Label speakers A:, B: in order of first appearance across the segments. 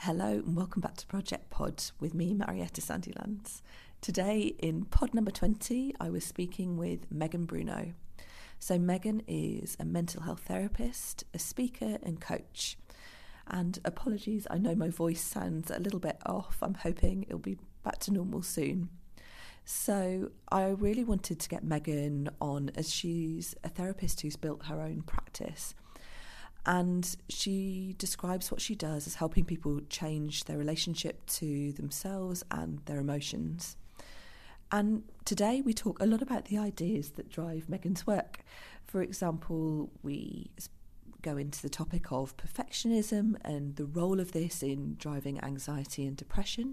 A: Hello and welcome back to Project Pod with me, Marietta Sandilands. Today in pod number 20, I was speaking with Megan Bruno. So Megan is a mental health therapist, a speaker and coach. And apologies, I know my voice sounds a little bit off. I'm hoping it'll be back to normal soon. So I really wanted to get Megan on as she's a therapist who's built her own practice. And she describes what she does as helping people change their relationship to themselves and their emotions. And today we talk a lot about the ideas that drive Megan's work. For example, we go into the topic of perfectionism and the role of this in driving anxiety and depression.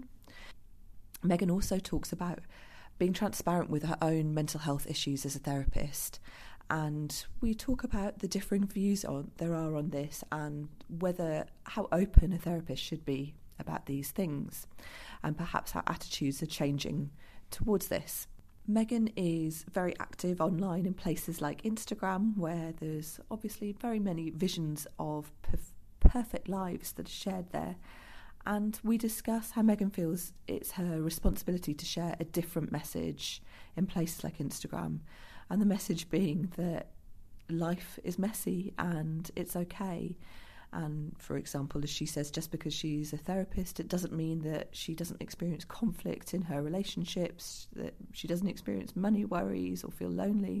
A: Megan also talks about being transparent with her own mental health issues as a therapist. And we talk about the differing views there are on this and how open a therapist should be about these things and perhaps how attitudes are changing towards this. Megan is very active online in places like Instagram, where there's obviously very many visions of perfect lives that are shared there. And we discuss how Megan feels it's her responsibility to share a different message in places like Instagram. And the message being that life is messy and it's okay. And for example, as she says, just because she's a therapist, it doesn't mean that she doesn't experience conflict in her relationships, that she doesn't experience money worries or feel lonely.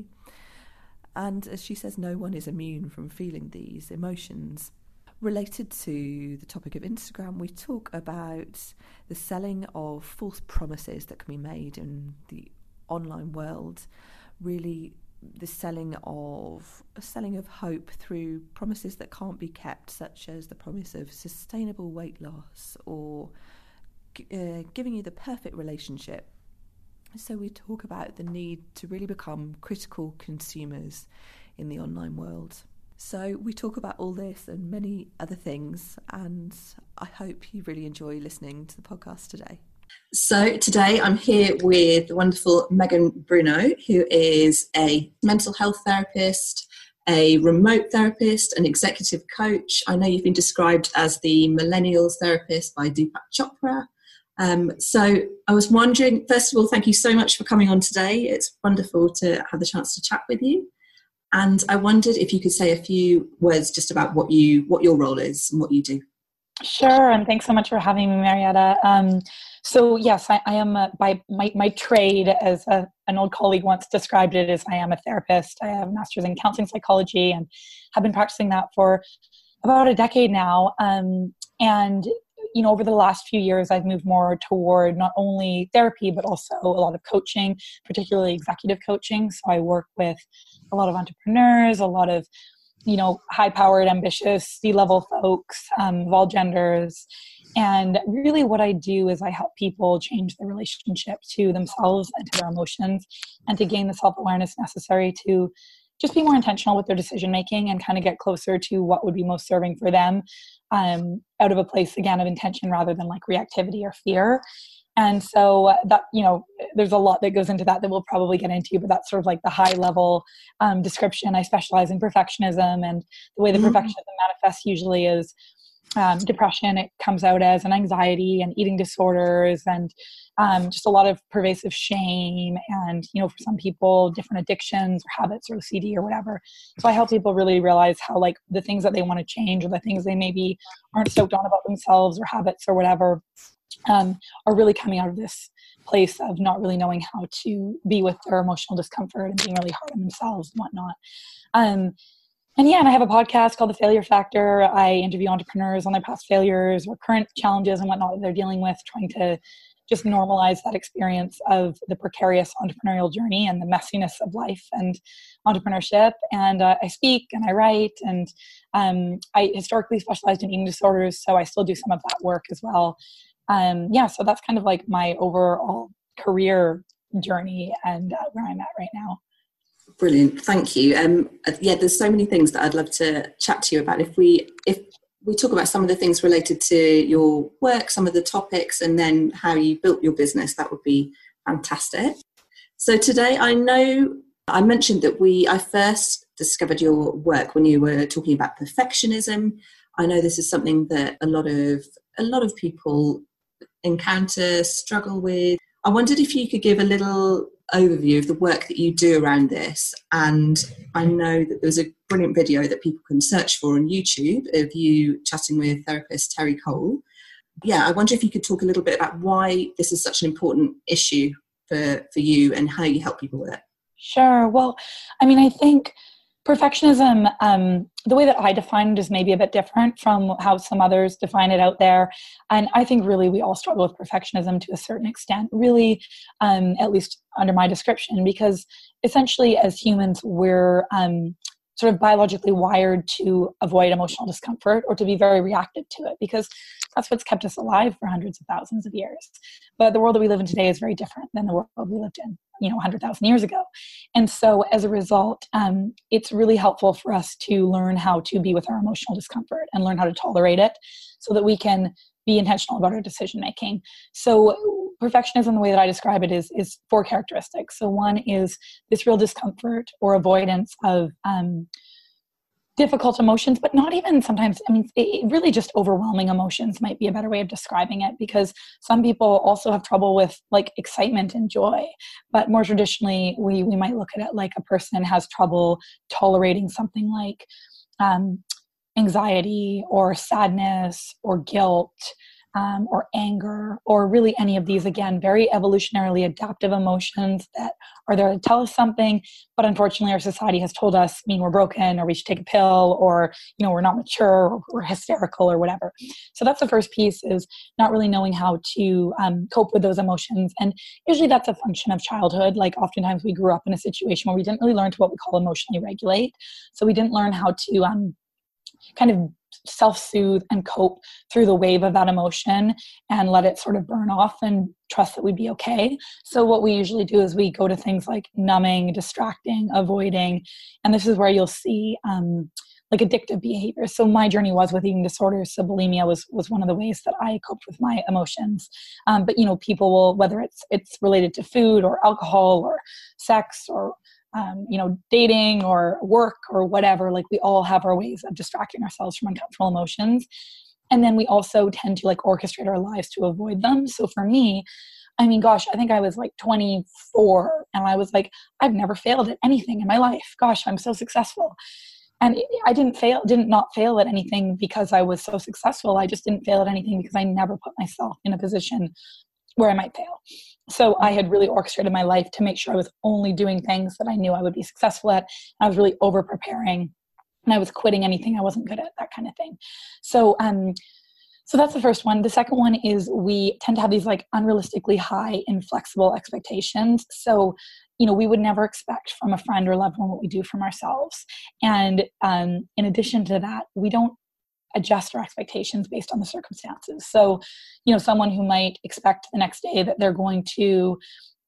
A: And as she says, no one is immune from feeling these emotions. Related to the topic of Instagram, we talk about the selling of false promises that can be made in the online world. Really the selling of hope through promises that can't be kept, such as the promise of sustainable weight loss or giving you the perfect relationship. So we talk about the need to really become critical consumers in the online world. So we talk about all this and many other things, and I hope you really enjoy listening to the podcast today.
B: So today I'm here with the wonderful Megan Bruno, who is a mental health therapist, a remote therapist, an executive coach. I know you've been described as the millennials therapist by Deepak Chopra. So I was wondering, first of all, thank you so much for coming on today. It's wonderful to have the chance to chat with you. And I wondered if you could say a few words just about what your role is and what you do.
C: Sure, and thanks so much for having me, Marietta. So yes, I am by my trade, as an old colleague once described it, as I am a therapist. I have a master's in counseling psychology and have been practicing that for about a decade now. And over the last few years, I've moved more toward not only therapy, but also a lot of coaching, particularly executive coaching. So I work with a lot of entrepreneurs, a lot of high-powered, ambitious, C-level folks of all genders. And really what I do is I help people change their relationship to themselves and to their emotions and to gain the self-awareness necessary to just be more intentional with their decision-making and kind of get closer to what would be most serving for them out of a place, again, of intention rather than like reactivity or fear. And so that, there's a lot that goes into that we'll probably get into, but that's sort of like the high level description. I specialize in perfectionism, and the way the perfectionism manifests usually is depression. It comes out as an anxiety and eating disorders and just a lot of pervasive shame and, for some people, different addictions or habits or OCD or whatever. So I help people really realize how like the things that they want to change or the things they maybe aren't stoked on about themselves or habits or whatever are really coming out of this place of not really knowing how to be with their emotional discomfort and being really hard on themselves and whatnot. And I have a podcast called The Failure Factor. I interview entrepreneurs on their past failures or current challenges and whatnot that they're dealing with, trying to just normalize that experience of the precarious entrepreneurial journey and the messiness of life and entrepreneurship. And I speak and I write, and I historically specialized in eating disorders, so I still do some of that work as well. So that's kind of like my overall career journey and where I'm at right now.
B: Brilliant, thank you. There's so many things that I'd love to chat to you about. If we talk about some of the things related to your work, some of the topics, and then how you built your business, that would be fantastic. So today, I know I mentioned that I first discovered your work when you were talking about perfectionism. I know this is something that a lot of a lot of people encounter, struggle with. I wondered if you could give a little overview of the work that you do around this. And I know that there's a brilliant video that people can search for on YouTube of you chatting with therapist Terry Cole. Yeah, I wonder if you could talk a little bit about why this is such an important issue for you and how you help people with it.
C: Sure. Well, I mean, I think perfectionism, the way that I define it is maybe a bit different from how some others define it out there. And I think really we all struggle with perfectionism to a certain extent, really, at least under my description, because essentially as humans, we're sort of biologically wired to avoid emotional discomfort or to be very reactive to it, because that's what's kept us alive for hundreds of thousands of years. But the world that we live in today is very different than the world we lived in, 100,000 years ago. And so as a result, it's really helpful for us to learn how to be with our emotional discomfort and learn how to tolerate it so that we can be intentional about our decision making. So perfectionism, the way that I describe it, is 4 characteristics. So one is this real discomfort or avoidance of difficult emotions, but not even sometimes, it really just overwhelming emotions might be a better way of describing it, because some people also have trouble with like excitement and joy. But more traditionally, we might look at it like a person has trouble tolerating something like anxiety or sadness or guilt, or anger, or really any of these, again, very evolutionarily adaptive emotions that are there to tell us something, but unfortunately our society has told us, we're broken, or we should take a pill, or, we're not mature, or we're hysterical, or whatever. So that's the first piece, is not really knowing how to cope with those emotions. And usually that's a function of childhood. Like oftentimes we grew up in a situation where we didn't really learn to what we call emotionally regulate. So we didn't learn how to kind of self-soothe and cope through the wave of that emotion and let it sort of burn off and trust that we'd be okay. So what we usually do is we go to things like numbing, distracting, avoiding, and this is where you'll see like addictive behavior. So my journey was with eating disorders. So bulimia was one of the ways that I coped with my emotions. But people will, whether it's related to food or alcohol or sex or dating or work or whatever, like we all have our ways of distracting ourselves from uncomfortable emotions. And then we also tend to like orchestrate our lives to avoid them. So for me, I think I was like 24 and I was like, I've never failed at anything in my life. Gosh, I'm so successful. And I did not fail at anything because I was so successful. I just didn't fail at anything because I never put myself in a position where I might fail. So I had really orchestrated my life to make sure I was only doing things that I knew I would be successful at. I was really over preparing and I was quitting anything I wasn't good at, that kind of thing. So that's the first one. The second one is we tend to have these like unrealistically high, inflexible expectations. So, we would never expect from a friend or loved one what we do from ourselves. And in addition to that, we don't adjust our expectations based on the circumstances. So, someone who might expect the next day that they're going to,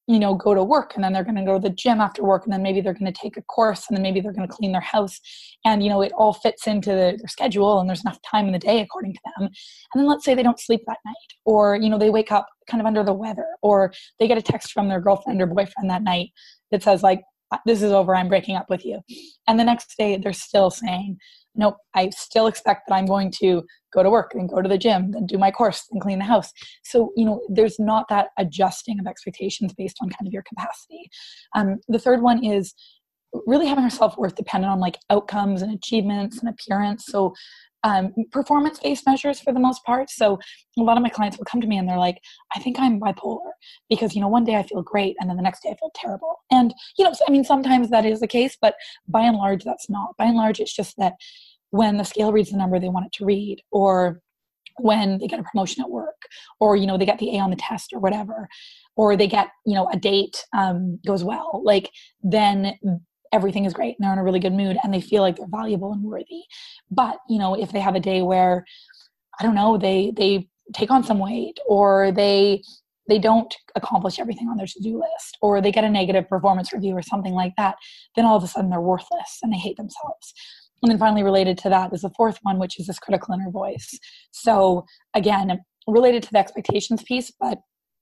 C: go to work and then they're going to go to the gym after work and then maybe they're going to take a course and then maybe they're going to clean their house and, it all fits into their schedule and there's enough time in the day according to them. And then let's say they don't sleep that night or, they wake up kind of under the weather or they get a text from their girlfriend or boyfriend that night that says like, this is over, I'm breaking up with you. And the next day they're still saying, nope, I still expect that I'm going to go to work and go to the gym and do my course and clean the house. So, there's not that adjusting of expectations based on kind of your capacity. The third one is really having our self-worth dependent on like outcomes and achievements and appearance. So performance-based measures for the most part. So a lot of my clients will come to me and they're like, I think I'm bipolar because, one day I feel great and then the next day I feel terrible. And, sometimes that is the case, but by and large, that's not. By and large, it's just that when the scale reads the number they want it to read, or when they get a promotion at work, or, they get the A on the test or whatever, or they get, a date goes well, like then everything is great and they're in a really good mood and they feel like they're valuable and worthy. But, if they have a day where, I don't know, they take on some weight or they don't accomplish everything on their to-do list or they get a negative performance review or something like that, then all of a sudden they're worthless and they hate themselves. And then finally related to that is the fourth one, which is this critical inner voice. So again, related to the expectations piece, but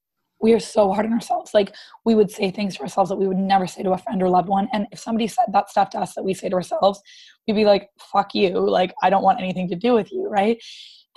C: we are so hard on ourselves. Like we would say things to ourselves that we would never say to a friend or loved one. And if somebody said that stuff to us that we say to ourselves, we'd be like, fuck you. Like, I don't want anything to do with you. Right.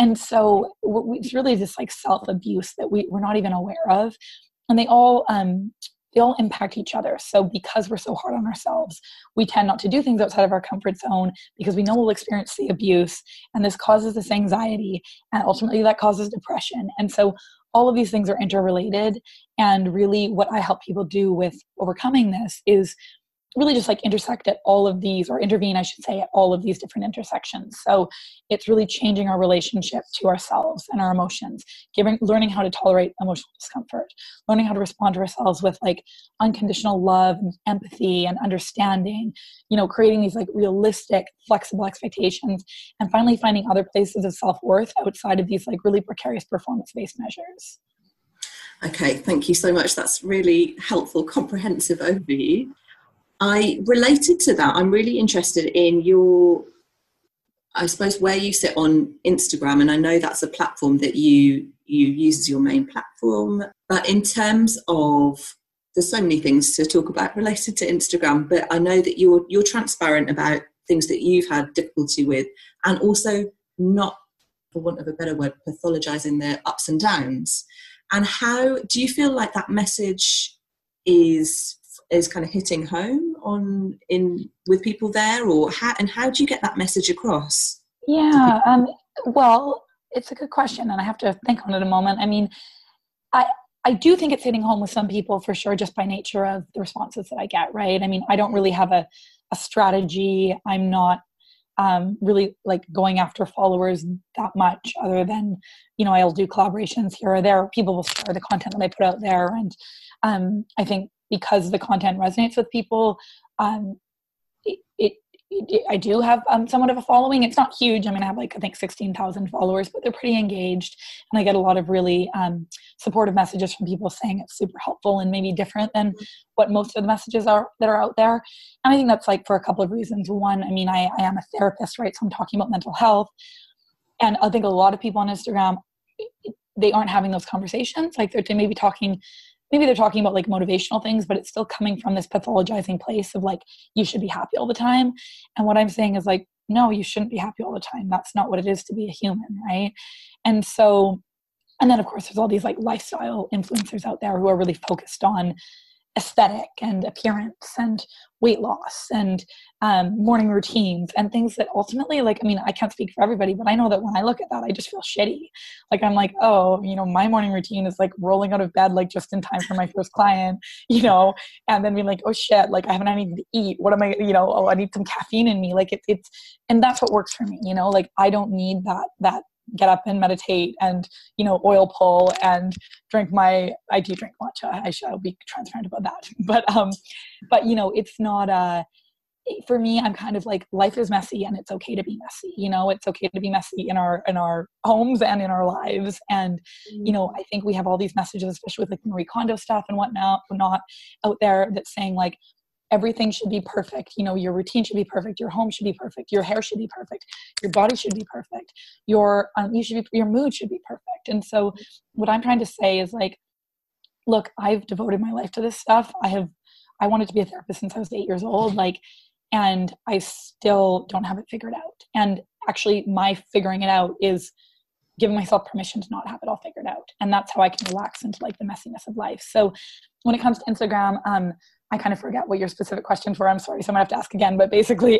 C: And so it's really this like self-abuse that we're not even aware of. And they all impact each other. So because we're so hard on ourselves, we tend not to do things outside of our comfort zone because we know we'll experience the abuse, and this causes this anxiety, and ultimately that causes depression. And so all of these things are interrelated. And really what I help people do with overcoming this is really just like intersect at all of these, or intervene, I should say, at all of these different intersections. So it's really changing our relationship to ourselves and our emotions, learning how to tolerate emotional discomfort, learning how to respond to ourselves with like unconditional love and empathy and understanding, creating these like realistic, flexible expectations, and finally finding other places of self-worth outside of these like really precarious performance-based measures.
B: Okay, thank you so much. That's really helpful, comprehensive overview. Related to that, I'm really interested in I suppose, where you sit on Instagram, and I know that's a platform that you use as your main platform. But in terms of, there's so many things to talk about related to Instagram, but I know that you're transparent about things that you've had difficulty with, and also not, for want of a better word, pathologizing the ups and downs. And how do you feel like that message is kind of hitting home with people there, or how do you get that message across?
C: Yeah, well, it's a good question, and I have to think on it a moment. I mean, I do think it's hitting home with some people for sure, just by nature of the responses that I get, right? I mean, I don't really have a strategy. I'm not really like going after followers that much, other than, I'll do collaborations here or there. People will share the content that I put out there. And I think because the content resonates with people, I do have somewhat of a following. It's not huge. I mean, I have I think 16,000 followers, but they're pretty engaged. And I get a lot of really supportive messages from people saying it's super helpful and maybe different than what most of the messages are that are out there. And I think that's for a couple of reasons. One, I mean, I am a therapist, right? So I'm talking about mental health. And I think a lot of people on Instagram, they aren't having those conversations. They're maybe they're talking about motivational things, but it's still coming from this pathologizing place of you should be happy all the time. And what I'm saying is no, you shouldn't be happy all the time. That's not what it is to be a human, right? And then of course there's all these lifestyle influencers out there who are really focused on aesthetic and appearance and weight loss and morning routines and things that ultimately, I can't speak for everybody, but I know that when I look at that, I just feel shitty. I'm oh, my morning routine is rolling out of bed, just in time for my first client, and then being oh shit, I haven't had anything to eat. What am I, oh, I need some caffeine in me. It's, and that's what works for me, I don't need that get up and meditate and, oil pull and I do drink matcha. I shall be transparent about that. But it's not, for me, I'm kind of life is messy and it's okay to be messy. It's okay to be messy in our homes and in our lives. And, I think we have all these messages, especially with Marie Kondo stuff and whatnot out there, that's saying everything should be perfect. Your routine should be perfect. Your home should be perfect. Your hair should be perfect. Your body should be perfect. Your mood should be perfect. And so what I'm trying to say is look, I've devoted my life to this stuff. I wanted to be a therapist since I was 8 years old. And I still don't have it figured out. And actually my figuring it out is giving myself permission to not have it all figured out. And that's how I can relax into the messiness of life. So when it comes to Instagram, I kind of forget what your specific questions were. I'm sorry, so I'm gonna have to ask again. But basically,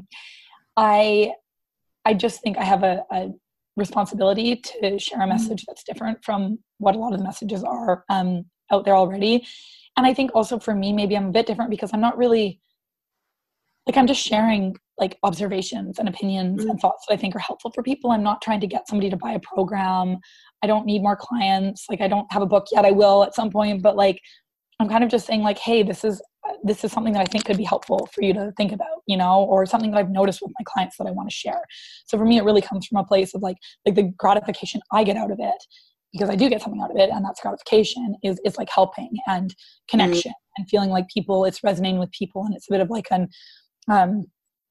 C: I just think I have a responsibility to share a message that's different from what a lot of the messages are out there already. And I think also for me, maybe I'm a bit different because I'm not really, I'm just sharing observations and opinions and thoughts that I think are helpful for people. I'm not trying to get somebody to buy a program. I don't need more clients. I don't have a book yet. I will at some point, but I'm kind of just saying hey, this is something that I think could be helpful for you to think about, or something that I've noticed with my clients that I want to share. So for me, it really comes from a place of the gratification I get out of it, because I do get something out of it, and that's gratification, is it's helping and connection and feeling people, it's resonating with people, and it's a bit of an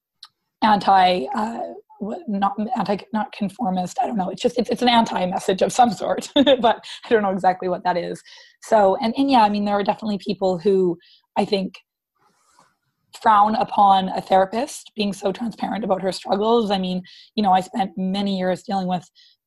C: not conformist. I don't know. It's an anti-message of some sort, but I don't know exactly what that is. So, and yeah, there are definitely people who I think frown upon a therapist being so transparent about her struggles. I spent many years dealing with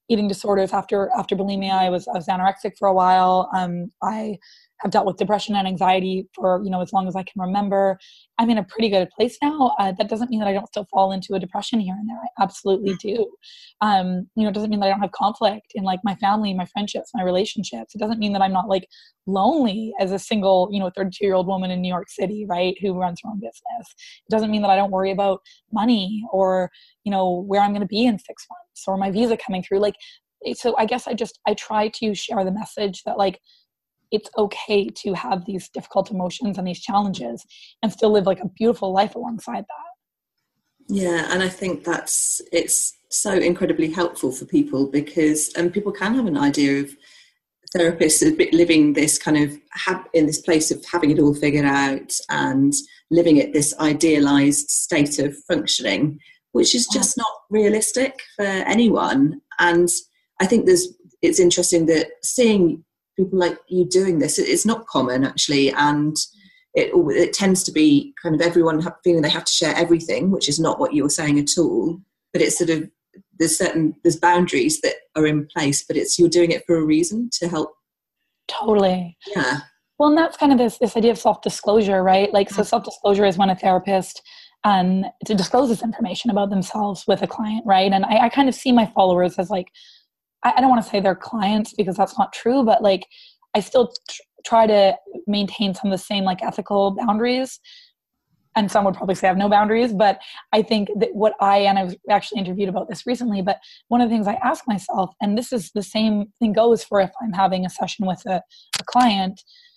C: eating disorders after bulimia. I was anorexic for a while. I have dealt with depression and anxiety for, as long as I can remember. I'm in a pretty good place now. That doesn't mean that I don't still fall into a depression here and there. I absolutely do. It doesn't mean that I don't have conflict in like my family, my friendships, my relationships. It doesn't mean that I'm not like lonely as a single, 32-year-old woman in New York City, right, who runs her own business. It doesn't mean that I don't worry about money or, where I'm going to be in 6 months or my visa coming through. Like, so I guess I try to share the message that like, it's okay to have these difficult emotions and these challenges and still live like a beautiful life alongside that.
B: Yeah, and I think it's so incredibly helpful for people because people can have an idea of therapists living this kind of in this place of having it all figured out and living at this idealized state of functioning, which is just not realistic for anyone. And I think it's interesting that seeing people like you doing this, it's not common actually, and it tends to be kind of everyone feeling they have to share everything, which is not what you were saying at all. But it's sort of there's boundaries that are in place, but you're doing it for a reason to help.
C: Totally.
B: Yeah.
C: Well, and that's kind of this idea of self-disclosure, right? Like, so self-disclosure is when a therapist to disclose this information about themselves with a client, right? And I kind of see my followers as like, I don't want to say they're clients because that's not true, but like I still try to maintain some of the same like ethical boundaries. And some would probably say I have no boundaries, but I think that and I was actually interviewed about this recently, but one of the things I ask myself, and this is the same thing goes for if I'm having a session with a client,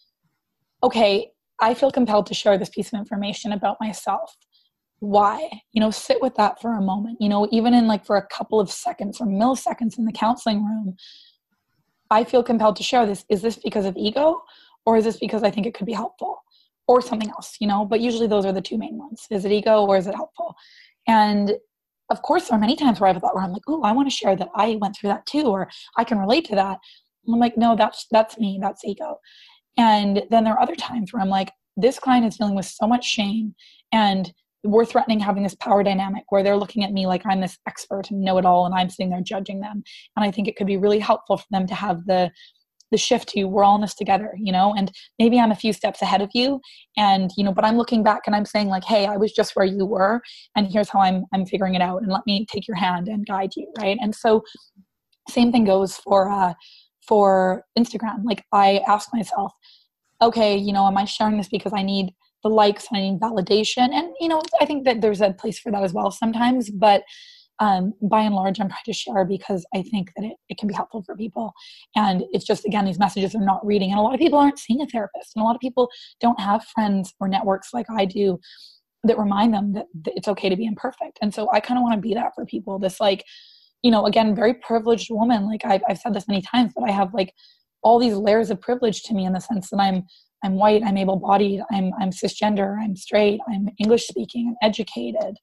C: okay, I feel compelled to share this piece of information about myself. Why? Sit with that for a moment, even in like for a couple of seconds or milliseconds in the counseling room. I feel compelled to share this. Is this because of ego, or is this because I think it could be helpful, or something else, but usually those are the two main ones. Is it ego or is it helpful? And of course, there are many times where I've thought where I'm like, oh, I want to share that I went through that too, or I can relate to that. And I'm like, no, that's me. That's ego. And then there are other times where I'm like, this client is dealing with so much shame, and we're threatening having this power dynamic where they're looking at me like I'm this expert and know it all, and I'm sitting there judging them. And I think it could be really helpful for them to have the shift to, we're all in this together, and maybe I'm a few steps ahead of you, and but I'm looking back and I'm saying like, hey, I was just where you were, and here's how I'm figuring it out, and let me take your hand and guide you, right? And so same thing goes for Instagram. Like, I ask myself, okay, am I sharing this because I need the likes and I need validation? And I think that there's a place for that as well sometimes, but by and large, I'm trying to share because I think that it can be helpful for people. And it's just, again, these messages are not reading. And a lot of people aren't seeing a therapist. And a lot of people don't have friends or networks like I do that remind them that it's okay to be imperfect. And so I kind of want to be that for people. This like, again, very privileged woman. Like I've said this many times, but I have like all these layers of privilege to me in the sense that I'm white, I'm able-bodied, I'm cisgender, I'm straight, I'm English speaking, I'm educated.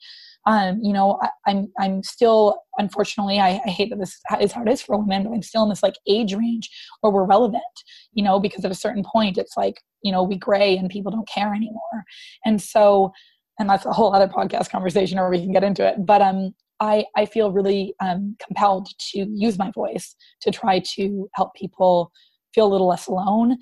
C: I'm still, unfortunately, I hate that this is how it is for women, but I'm still in this like age range where we're relevant, because at a certain point, it's like, we gray and people don't care anymore. And so, and that's a whole other podcast conversation, or we can get into it. But I feel really compelled to use my voice to try to help people feel a little less alone.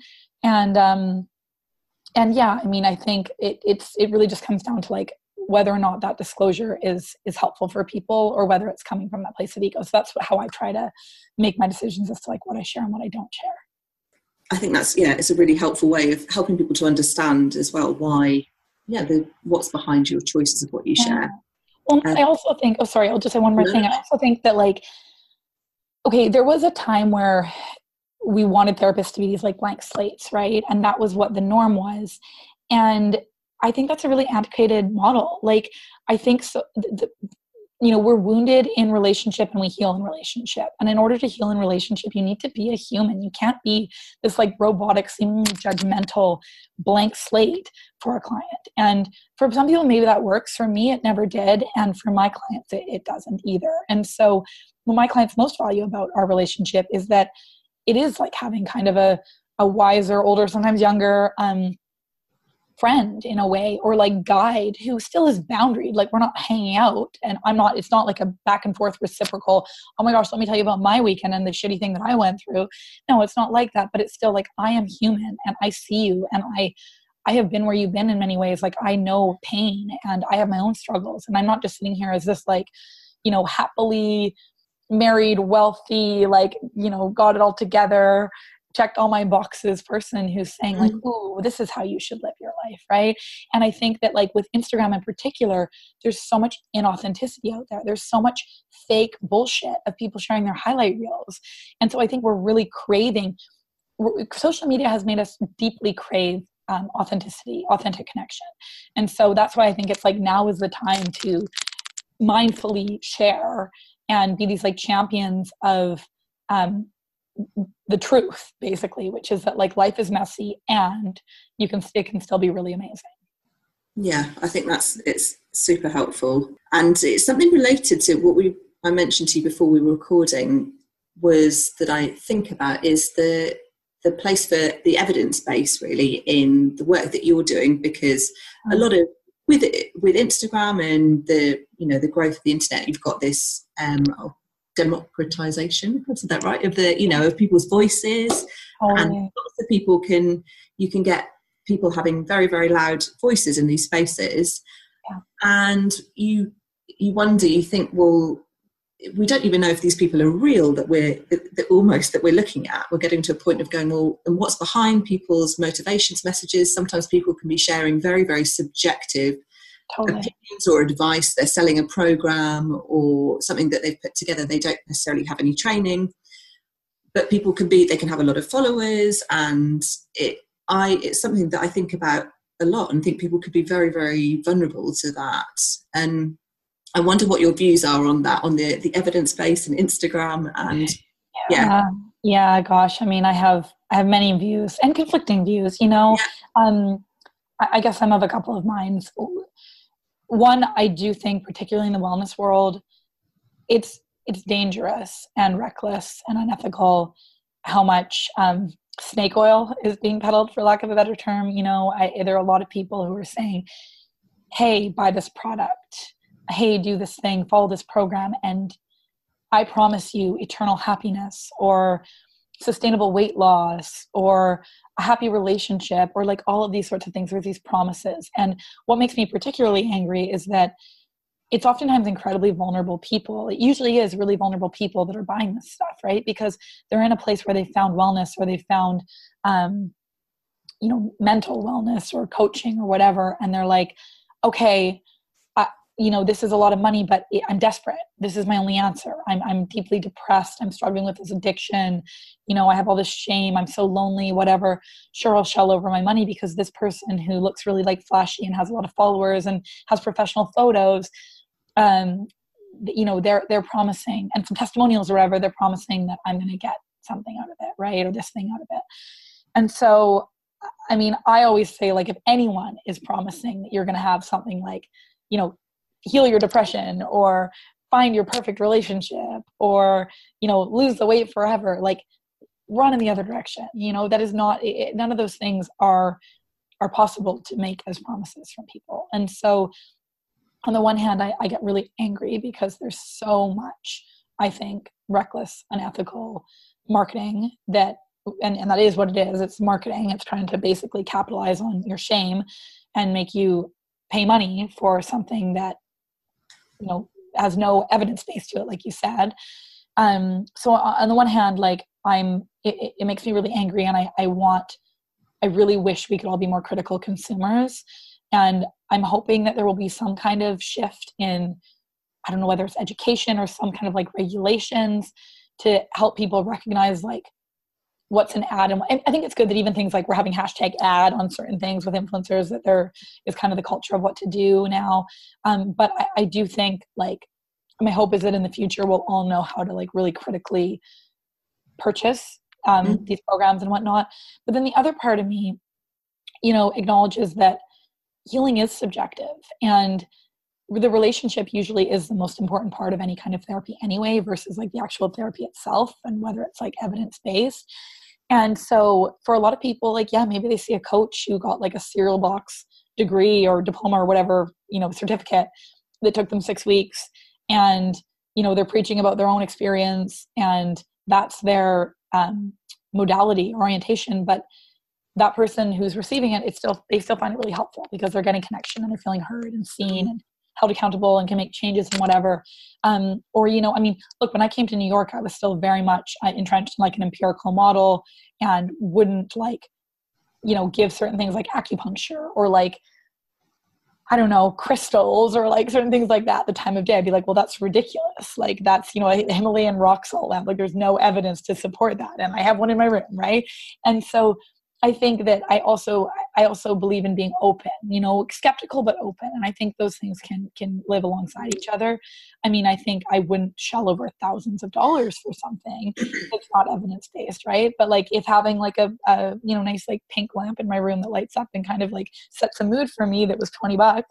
C: And yeah, I mean, I think it really just comes down to like whether or not that disclosure is helpful for people, or whether it's coming from that place of ego. So that's how I try to make my decisions as to like what I share and what I don't share.
B: I think it's a really helpful way of helping people to understand as well why, what's behind your choices of what you share.
C: Well, I also think, I'll just say one more thing. I also think that like, okay, there was a time where we wanted therapists to be these like blank slates, right? And that was what the norm was. And I think that's a really antiquated model. Like, I think so, we're wounded in relationship and we heal in relationship. And in order to heal in relationship, you need to be a human. You can't be this like robotic, seemingly judgmental blank slate for a client. And for some people, maybe that works. For me, it never did. And for my clients, it doesn't either. And so what my clients most value about our relationship is that it is like having kind of a wiser, older, sometimes younger, friend in a way, or like guide who still is boundaried. Like we're not hanging out, and it's not like a back and forth reciprocal, oh my gosh, let me tell you about my weekend and the shitty thing that I went through. No, it's not like that, but it's still like, I am human and I see you, and I have been where you've been in many ways. Like I know pain and I have my own struggles, and I'm not just sitting here as this like, happily married, wealthy, like, got it all together, checked all my boxes person who's saying like, ooh, this is how you should live your life, right? And I think that like with Instagram in particular, there's so much inauthenticity out there. There's so much fake bullshit of people sharing their highlight reels. And so I think we're really craving, social media has made us deeply crave authenticity, authentic connection. And so that's why I think it's like, now is the time to mindfully share and be these like champions of the truth, basically, which is that like life is messy and it can still be really amazing.
B: Yeah, I think it's super helpful. And it's something related to what I mentioned to you before we were recording, was that I think about is the place for the evidence base really in the work that you're doing, because a lot of with Instagram and the growth of the internet, you've got this democratization, is that right, of of people's voices. And lots of people you can get people having very, very loud voices in these spaces. And you wonder, you think, well, we don't even know if these people are real that we're looking at. We're getting to a point of going, well, and what's behind people's motivations, messages? Sometimes people can be sharing very, very subjective opinions or advice. They're selling a program or something that they've put together. They don't necessarily have any training, but people they can have a lot of followers, and it's something that I think about a lot and think people could be very, very vulnerable to that. And I wonder what your views are on that, on the evidence base and Instagram. And
C: yeah, gosh, I mean, I have many views and conflicting views, I guess I'm of a couple of minds. One, I do think, particularly in the wellness world, it's dangerous and reckless and unethical how much snake oil is being peddled, for lack of a better term. There are a lot of people who are saying, hey, buy this product, hey, do this thing, follow this program, and I promise you eternal happiness or sustainable weight loss or a happy relationship, or like all of these sorts of things with these promises. And what makes me particularly angry is that it's oftentimes incredibly vulnerable people. It usually is really vulnerable people that are buying this stuff, right? Because they're in a place where they found wellness, or they found, mental wellness or coaching or whatever. And they're like, okay, this is a lot of money, but I'm desperate. This is my only answer. I'm deeply depressed. I'm struggling with this addiction. I have all this shame. I'm so lonely, whatever. Sure, I'll shell over my money because this person who looks really like flashy and has a lot of followers and has professional photos, they're promising, and some testimonials or whatever, they're promising that I'm going to get something out of it, right? Or this thing out of it. And so, I mean, I always say, like, if anyone is promising that you're going to have something like, heal your depression or find your perfect relationship or, lose the weight forever, like, run in the other direction. That is not, none of those things are possible to make as promises from people. And so on the one hand, I get really angry because there's so much, I think, reckless, unethical marketing that, and that is what it is. It's marketing. It's trying to basically capitalize on your shame and make you pay money for something that, has no evidence base to it, like you said. So on the one hand, like, it makes me really angry, and I really wish we could all be more critical consumers. And I'm hoping that there will be some kind of shift in, I don't know whether it's education or some kind of like regulations to help people recognize like what's an ad. And I think it's good that even things like we're having hashtag ad on certain things with influencers, that there is kind of the culture of what to do now. But I do think, like, my hope is that in the future we'll all know how to like really critically purchase these programs and whatnot. But then the other part of me, acknowledges that healing is subjective, and the relationship usually is the most important part of any kind of therapy anyway, versus like the actual therapy itself and whether it's like evidence-based. And so for a lot of people, like, yeah, maybe they see a coach who got like a cereal box degree or diploma or whatever, certificate that took them 6 weeks, and, they're preaching about their own experience, and that's their modality orientation. But that person who's receiving it, they still find it really helpful because they're getting connection and they're feeling heard and seen and held accountable and can make changes and whatever. Look, when I came to New York, I was still very much entrenched in like an empirical model, and wouldn't give certain things like acupuncture or like, I don't know, crystals or like certain things like that at the time of day. I'd be like, well, that's ridiculous. Like that's, a Himalayan rock salt lamp. Like there's no evidence to support that. And I have one in my room. Right. And so I think that I also believe in being open, skeptical, but open. And I think those things can live alongside each other. I mean, I think I wouldn't shell over thousands of dollars for something that's not evidence-based, right? But like if having like a nice like pink lamp in my room that lights up and kind of like sets a mood for me that was $20,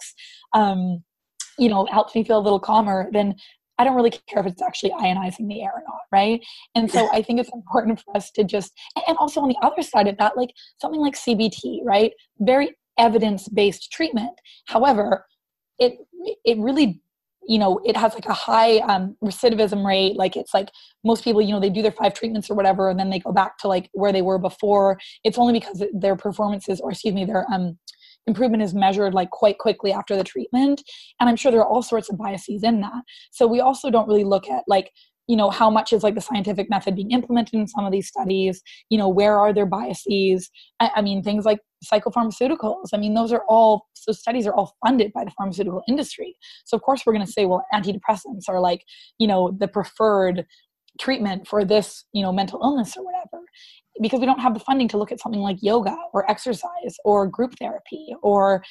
C: helps me feel a little calmer, then I don't really care if it's actually ionizing the air or not, right? And so I think it's important for us to just, and also on the other side of that, like something like CBT, right? Very evidence-based treatment. However, it really, it has like a high recidivism rate. Like it's like most people, they do their 5 treatments or whatever, and then they go back to like where they were before. It's only because their performances, or excuse me, their improvement is measured like quite quickly after the treatment. And I'm sure there are all sorts of biases in that. So we also don't really look at like, how much is like the scientific method being implemented in some of these studies, where are their biases? I mean, things like psychopharmaceuticals. I mean, those studies are all funded by the pharmaceutical industry. So of course we're going to say, well, antidepressants are like, the preferred treatment for this, mental illness or whatever, because we don't have the funding to look at something like yoga or exercise or group therapy or,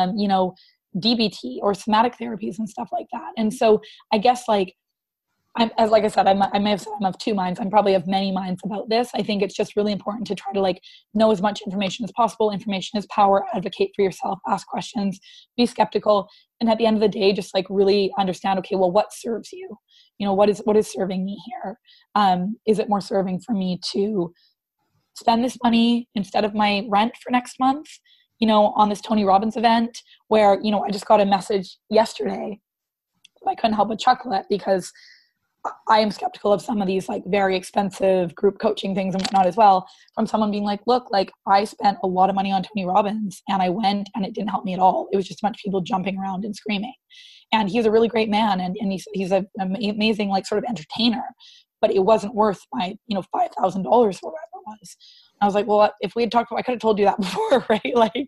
C: DBT or somatic therapies and stuff like that. And so I guess like, like I said, I may have said I'm of 2 minds. I'm probably of many minds about this. I think it's just really important to try to like know as much information as possible. Information is power. Advocate for yourself. Ask questions. Be skeptical. And at the end of the day, just like really understand, okay, well, what serves you? What is serving me here? Is it more serving for me to spend this money instead of my rent for next month, on this Tony Robbins event where, I just got a message yesterday. I couldn't help but chuckle at, because I am skeptical of some of these like very expensive group coaching things and whatnot as well, from someone being like, look, like I spent a lot of money on Tony Robbins and I went and it didn't help me at all. It was just a bunch of people jumping around and screaming. And he's a really great man. And he's an amazing like sort of entertainer, but it wasn't worth my, $5,000 or whatever it was. I was like, well, if we had talked, I could have told you that before, right? Like,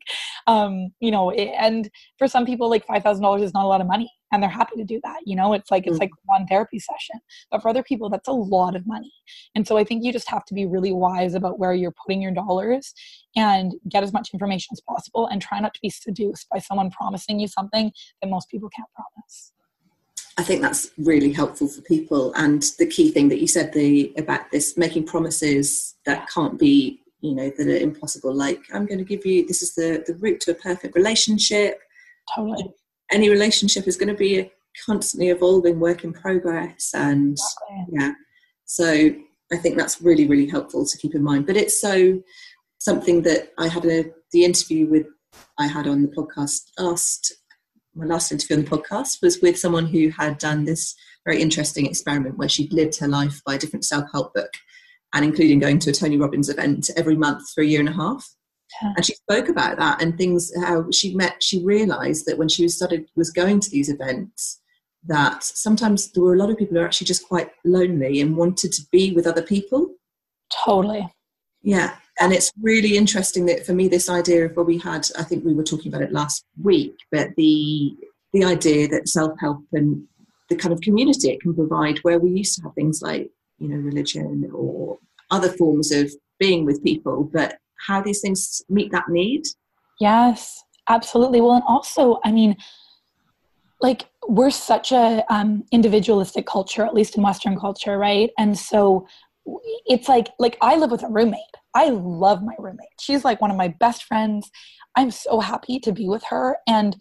C: and for some people, like $5,000 is not a lot of money, and they're happy to do that. It's like one therapy session, but for other people, that's a lot of money. And so I think you just have to be really wise about where you're putting your dollars, and get as much information as possible, and try not to be seduced by someone promising you something that most people can't promise.
B: I think that's really helpful for people. And the key thing that you said about this, making promises that can't be, that are impossible. Like, I'm going to give you, this is the route to a perfect relationship.
C: Totally.
B: Any relationship is going to be a constantly evolving work in progress. And yeah, so I think that's really, really helpful to keep in mind. But it's something that I had the interview I had on the podcast my last interview on the podcast was with someone who had done this very interesting experiment where she'd lived her life by a different self-help book, and including going to a Tony Robbins event every month for a year and a half. Yeah. And she spoke about that and things, how she realized that when she was going to these events, that sometimes there were a lot of people who are actually just quite lonely and wanted to be with other people.
C: Totally.
B: Yeah. And it's really interesting that for me, this idea of I think we were talking about it last week, but the idea that self-help and the kind of community it can provide, where we used to have things like, religion or other forms of being with people, but how these things meet that need.
C: Yes, absolutely. Well, and also, I mean, like we're such a individualistic culture, at least in Western culture, right? And so it's like I live with a roommate. I love my roommate. She's like one of my best friends. I'm so happy to be with her. And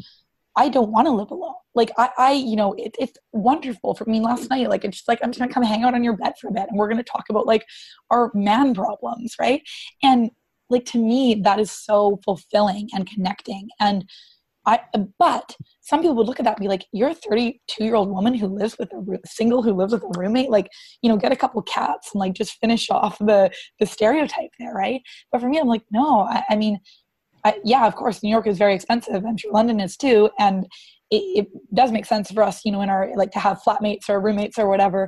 C: I don't want to live alone. Like it's wonderful for me last night. Like, it's just like, I'm just gonna come hang out on your bed for a bit and we're going to talk about like our man problems. Right. And like, to me, that is so fulfilling and connecting. And but some people would look at that and be like, you're a 32-year-old woman who lives with single, who lives with a roommate, like, get a couple cats and like just finish off the stereotype there. Right. But for me, I'm like, no, I mean, yeah, of course, New York is very expensive. I'm sure London is too. And it does make sense for us, in our, like, to have flatmates or roommates or whatever.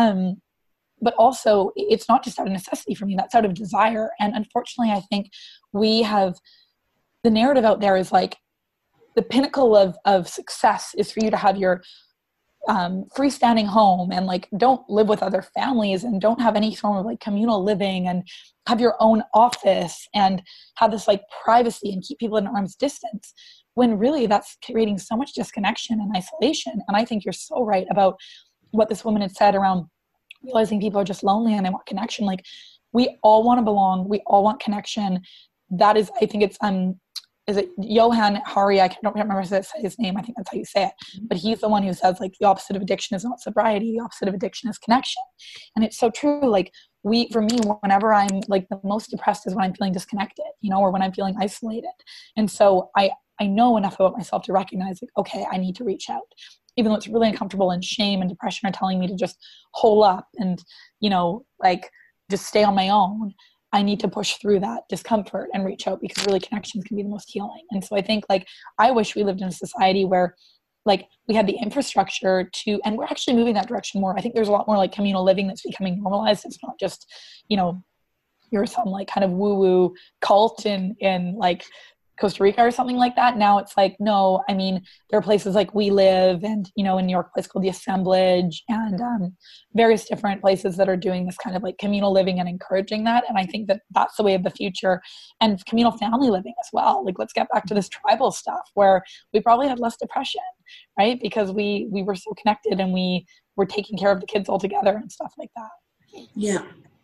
C: But also, it's not just out of necessity for me, that's out of desire. And unfortunately, I think we have, the narrative out there is like, the pinnacle of success is for you to have your freestanding home and like don't live with other families and don't have any form of like communal living and have your own office and have this like privacy and keep people at an arm's distance, when really that's creating so much disconnection and isolation. And I think you're so right about what this woman had said around realizing people are just lonely and they want connection. Like, we all want to belong. We all want connection. That is, I think it's, is it Johann Hari? I don't remember his name. I think that's how you say it. But he's the one who says like the opposite of addiction is not sobriety. The opposite of addiction is connection. And it's so true. Like, for me, whenever I'm like the most depressed is when I'm feeling disconnected, or when I'm feeling isolated. And so I know enough about myself to recognize like, okay, I need to reach out. Even though it's really uncomfortable and shame and depression are telling me to just hole up and, like just stay on my own. I need to push through that discomfort and reach out, because really connections can be the most healing. And so I think like, I wish we lived in a society where like we had the infrastructure to, and we're actually moving that direction more. I think there's a lot more like communal living that's becoming normalized. It's not just, you're some like kind of woo-woo cult in like Costa Rica or something like that. Now it's like, no, I mean, there are places like We Live and, in New York, a place called The Assemblage and various different places that are doing this kind of like communal living and encouraging that. And I think that that's the way of the future, and communal family living as well. Like, let's get back to this tribal stuff where we probably had less depression, right? Because we were so connected and we were taking care of the kids all together and stuff like that.
B: Yeah.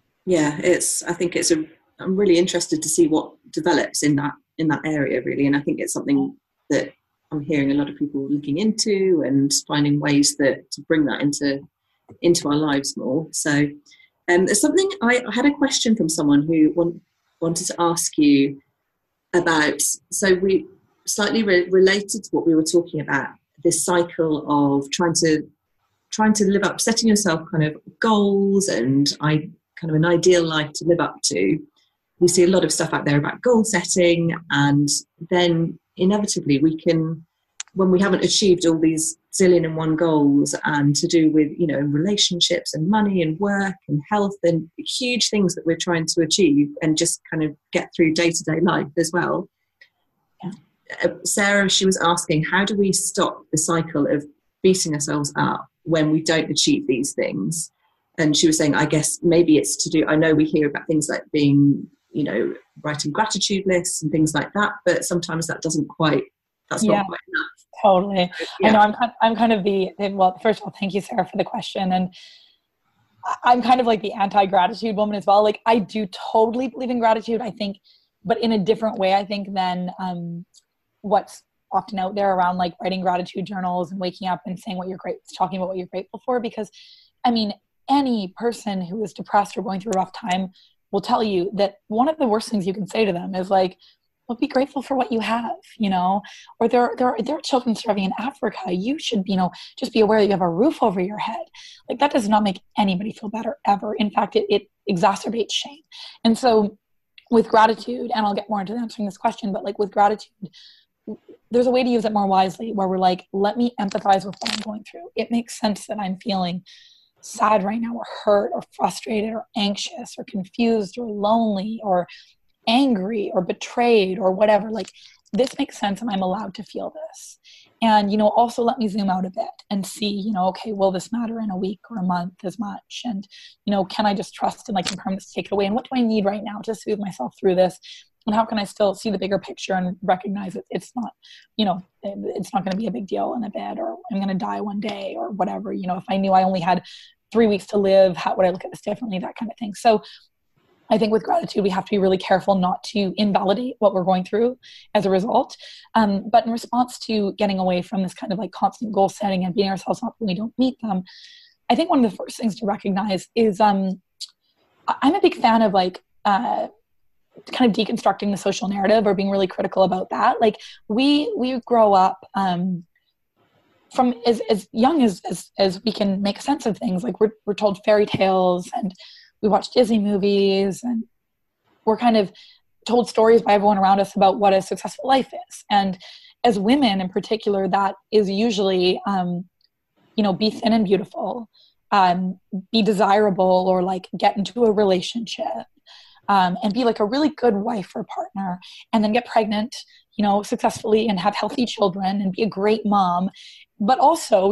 B: I'm really interested to see what develops in that area, really. And I think it's something that I'm hearing a lot of people looking into and finding ways to bring that into our lives more. So there's something, I had a question from someone who wanted to ask you about, so we slightly related to what we were talking about, this cycle of trying to live up, setting yourself kind of goals and kind of an ideal life to live up to. We see a lot of stuff out there about goal setting, and then inevitably when we haven't achieved all these zillion and one goals, and to do with, relationships and money and work and health and huge things that we're trying to achieve and just kind of get through day-to-day life as well. Sarah, she was asking, how do we stop the cycle of beating ourselves up when we don't achieve these things? And she was saying, I guess maybe it's to do, I know we hear about things like being, writing gratitude lists and things like that, but sometimes that's not quite enough.
C: Totally.
B: Yeah.
C: I know I'm kind of well, first of all, thank you, Sarah, for the question. And I'm kind of like the anti-gratitude woman as well. Like, I do totally believe in gratitude, I think, but in a different way, I think, than what's often out there around like writing gratitude journals and waking up and saying talking about what you're grateful for. Because I mean, any person who is depressed or going through a rough time will tell you that one of the worst things you can say to them is like, well, be grateful for what you have, or there are children starving in Africa. You should, just be aware that you have a roof over your head. Like, that does not make anybody feel better ever. In fact, it exacerbates shame. And so with gratitude, and I'll get more into answering this question, but like with gratitude, there's a way to use it more wisely where we're like, let me empathize with what I'm going through. It makes sense that I'm feeling sad right now, or hurt, or frustrated, or anxious, or confused, or lonely, or angry, or betrayed, or whatever. Like, this makes sense, and I'm allowed to feel this. And, also let me zoom out a bit and see, okay, will this matter in a week or a month as much? And, can I just trust in like impermanence to take it away? And what do I need right now to soothe myself through this? And how can I still see the bigger picture and recognize that it's not, it's not going to be a big deal in a bed, or I'm going to die one day, or whatever. If I knew I only had 3 weeks to live, how would I look at this differently? That kind of thing. So I think with gratitude, we have to be really careful not to invalidate what we're going through as a result. But in response to getting away from this kind of like constant goal setting and beating ourselves up when we don't meet them, I think one of the first things to recognize is I'm a big fan of like kind of deconstructing the social narrative or being really critical about that. Like we grow up from as young as we can make sense of things. Like we're told fairy tales and we watch Disney movies, and we're kind of told stories by everyone around us about what a successful life is. And as women in particular, that is usually, be thin and beautiful, be desirable, or like get into a relationship, and be like a really good wife or partner, and then get pregnant, successfully and have healthy children and be a great mom. But also,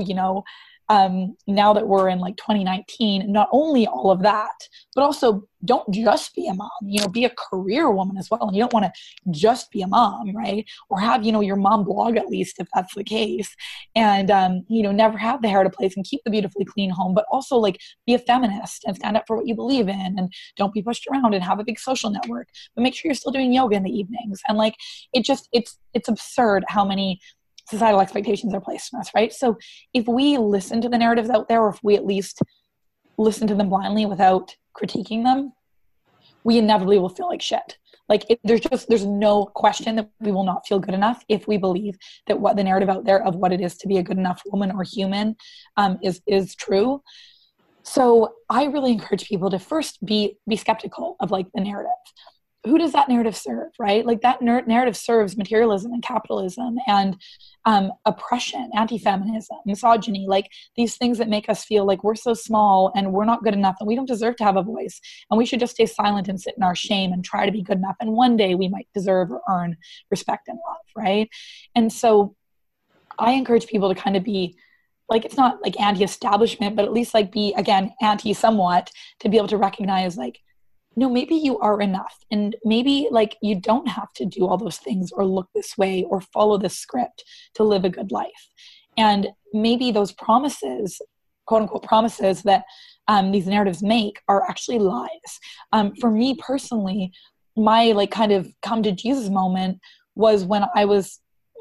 C: now that we're in like 2019, not only all of that, but also don't just be a mom, be a career woman as well. And you don't want to just be a mom, right? Or have, your mom blog at least, if that's the case. And, never have the hair out of place and keep the beautifully clean home, but also like be a feminist and stand up for what you believe in and don't be pushed around and have a big social network, but make sure you're still doing yoga in the evenings. And like, it's absurd how many societal expectations are placed on us, right? So if we listen to the narratives out there, or if we at least listen to them blindly without critiquing them, we inevitably will feel like shit. Like there's no question that we will not feel good enough if we believe that what the narrative out there of what it is to be a good enough woman or human is true. So I really encourage people to first be skeptical of like the narrative. Who does that narrative serve, right? Like that narrative serves materialism and capitalism and oppression, anti-feminism, misogyny, like these things that make us feel like we're so small and we're not good enough and we don't deserve to have a voice and we should just stay silent and sit in our shame and try to be good enough. And one day we might deserve or earn respect and love, right? And so I encourage people to kind of be like, it's not like anti-establishment, but at least like be, again, anti-somewhat, to be able to recognize like, no, maybe you are enough. And maybe like you don't have to do all those things or look this way or follow this script to live a good life. And maybe those promises, quote unquote promises that these narratives make are actually lies. For me personally, my like kind of come to Jesus moment was when I was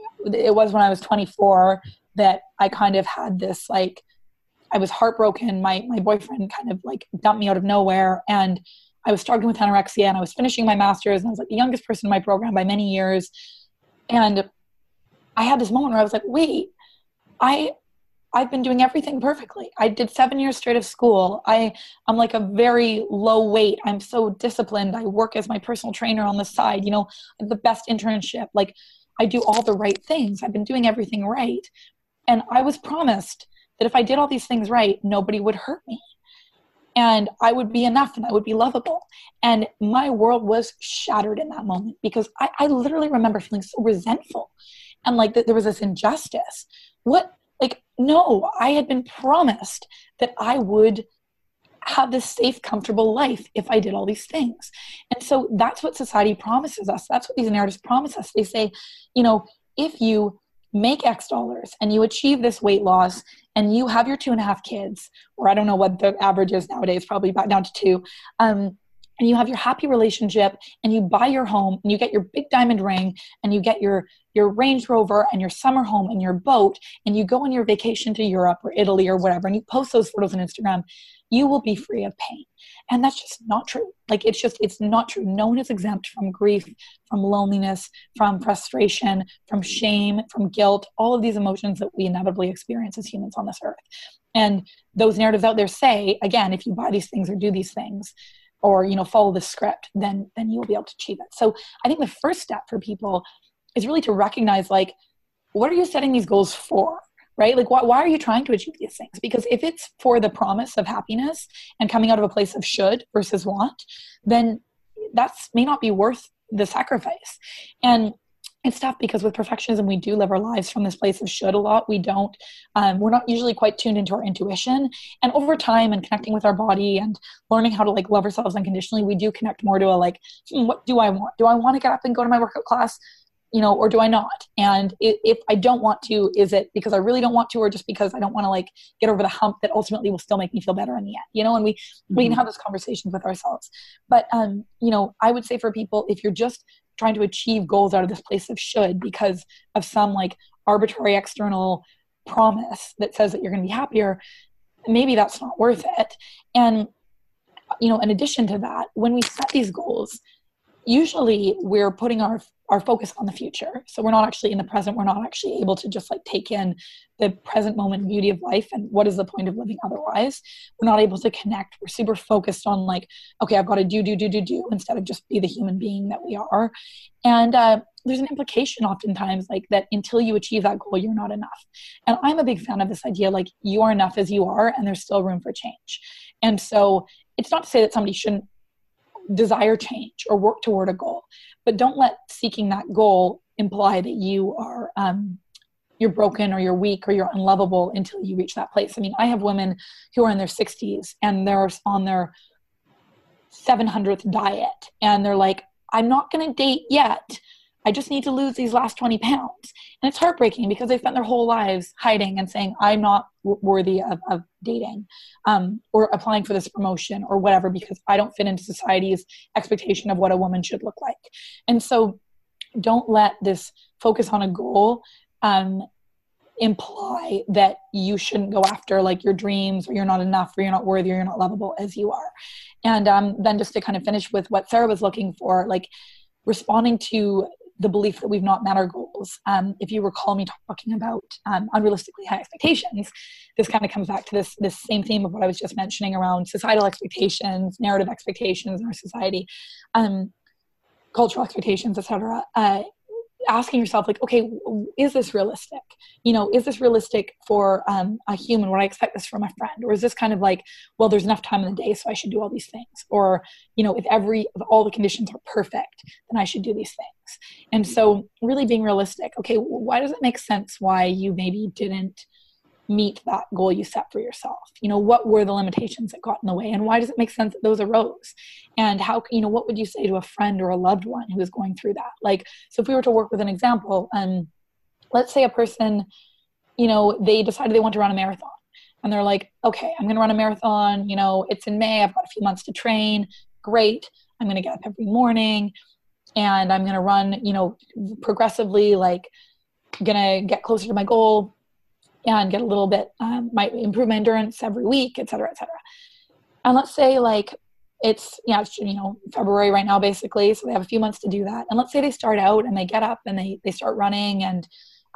C: 24 that I kind of had this, like, I was heartbroken. My boyfriend kind of like dumped me out of nowhere, and I was struggling with anorexia, and I was finishing my master's, and I was like the youngest person in my program by many years. And I had this moment where I was like, wait, I've been doing everything perfectly. I did 7 years straight of school. I'm like a very low weight. I'm so disciplined. I work as my personal trainer on the side, the best internship. Like I do all the right things. I've been doing everything right. And I was promised that if I did all these things right, nobody would hurt me. And I would be enough and I would be lovable. And my world was shattered in that moment because I literally remember feeling so resentful and like that there was this injustice. No, I had been promised that I would have this safe, comfortable life if I did all these things. And so that's what society promises us. That's what these narratives promise us. They say, if you make X dollars and you achieve this weight loss and you have your 2.5 kids, or I don't know what the average is nowadays, probably back down to 2, and you have your happy relationship and you buy your home and you get your big diamond ring and you get your Range Rover and your summer home and your boat and you go on your vacation to Europe or Italy or whatever and you post those photos on Instagram, you will be free of pain. And that's just not true. Like it's not true. No one is exempt from grief, from loneliness, from frustration, from shame, from guilt, all of these emotions that we inevitably experience as humans on this earth. And those narratives out there say, again, if you buy these things or do these things, or, follow the script, then you'll be able to achieve it. So I think the first step for people is really to recognize, like, what are you setting these goals for, right? Like, why are you trying to achieve these things? Because if it's for the promise of happiness and coming out of a place of should versus want, then that's may not be worth the sacrifice. And it's tough because with perfectionism, we do live our lives from this place of should a lot. We're not usually quite tuned into our intuition. And over time and connecting with our body and learning how to like love ourselves unconditionally, we do connect more to what do I want? Do I want to get up and go to my workout class? or do I not? And if I don't want to, is it because I really don't want to, or just because I don't want to like get over the hump that ultimately will still make me feel better in the end, and we can have those conversations with ourselves. But, I would say for people, if you're just trying to achieve goals out of this place of should because of some like arbitrary external promise that says that you're going to be happier, maybe that's not worth it. And, in addition to that, when we set these goals, usually we're putting our focus on the future. So we're not actually in the present. We're not actually able to just like take in the present moment beauty of life and what is the point of living otherwise. We're not able to connect. We're super focused on like, okay, I've got to do instead of just be the human being that we are. And there's an implication oftentimes like that until you achieve that goal, you're not enough. And I'm a big fan of this idea, like you are enough as you are, and there's still room for change. And so it's not to say that somebody shouldn't desire change or work toward a goal, but don't let seeking that goal imply that you are you're broken or you're weak or you're unlovable until you reach that place. I mean, I have women who are in their 60s and they're on their 700th diet and they're like, I'm not going to date yet. I just need to lose these last 20 pounds. And it's heartbreaking because they spent their whole lives hiding and saying, I'm not worthy of dating or applying for this promotion or whatever, because I don't fit into society's expectation of what a woman should look like. And so don't let this focus on a goal imply that you shouldn't go after like your dreams, or you're not enough, or you're not worthy, or you're not lovable as you are. And then just to kind of finish with what Sarah was looking for, like responding to the belief that we've not met our goals. If you recall me talking about unrealistically high expectations, this kind of comes back to this same theme of what I was just mentioning around societal expectations, narrative expectations in our society, cultural expectations, etc. Asking yourself like, okay, is this realistic? Is this realistic for a human? Would I expect this from a friend? Or is this kind of like, well, there's enough time in the day, so I should do all these things. Or, if all the conditions are perfect, then I should do these things. And so really being realistic. Okay, why does it make sense why you maybe didn't meet that goal you set for yourself? What were the limitations that got in the way, and why does it make sense that those arose? And how, what would you say to a friend or a loved one who is going through that? Like, so if we were to work with an example, let's say a person, they decided they want to run a marathon, and they're like, okay, I'm going to run a marathon. It's in May. I've got a few months to train. Great. I'm going to get up every morning and I'm going to run, progressively, like going to get closer to my goal and get a little bit, might improve my endurance every week, et cetera, et cetera. And let's say like it's February right now, basically. So they have a few months to do that. And let's say they start out and they get up and they start running and,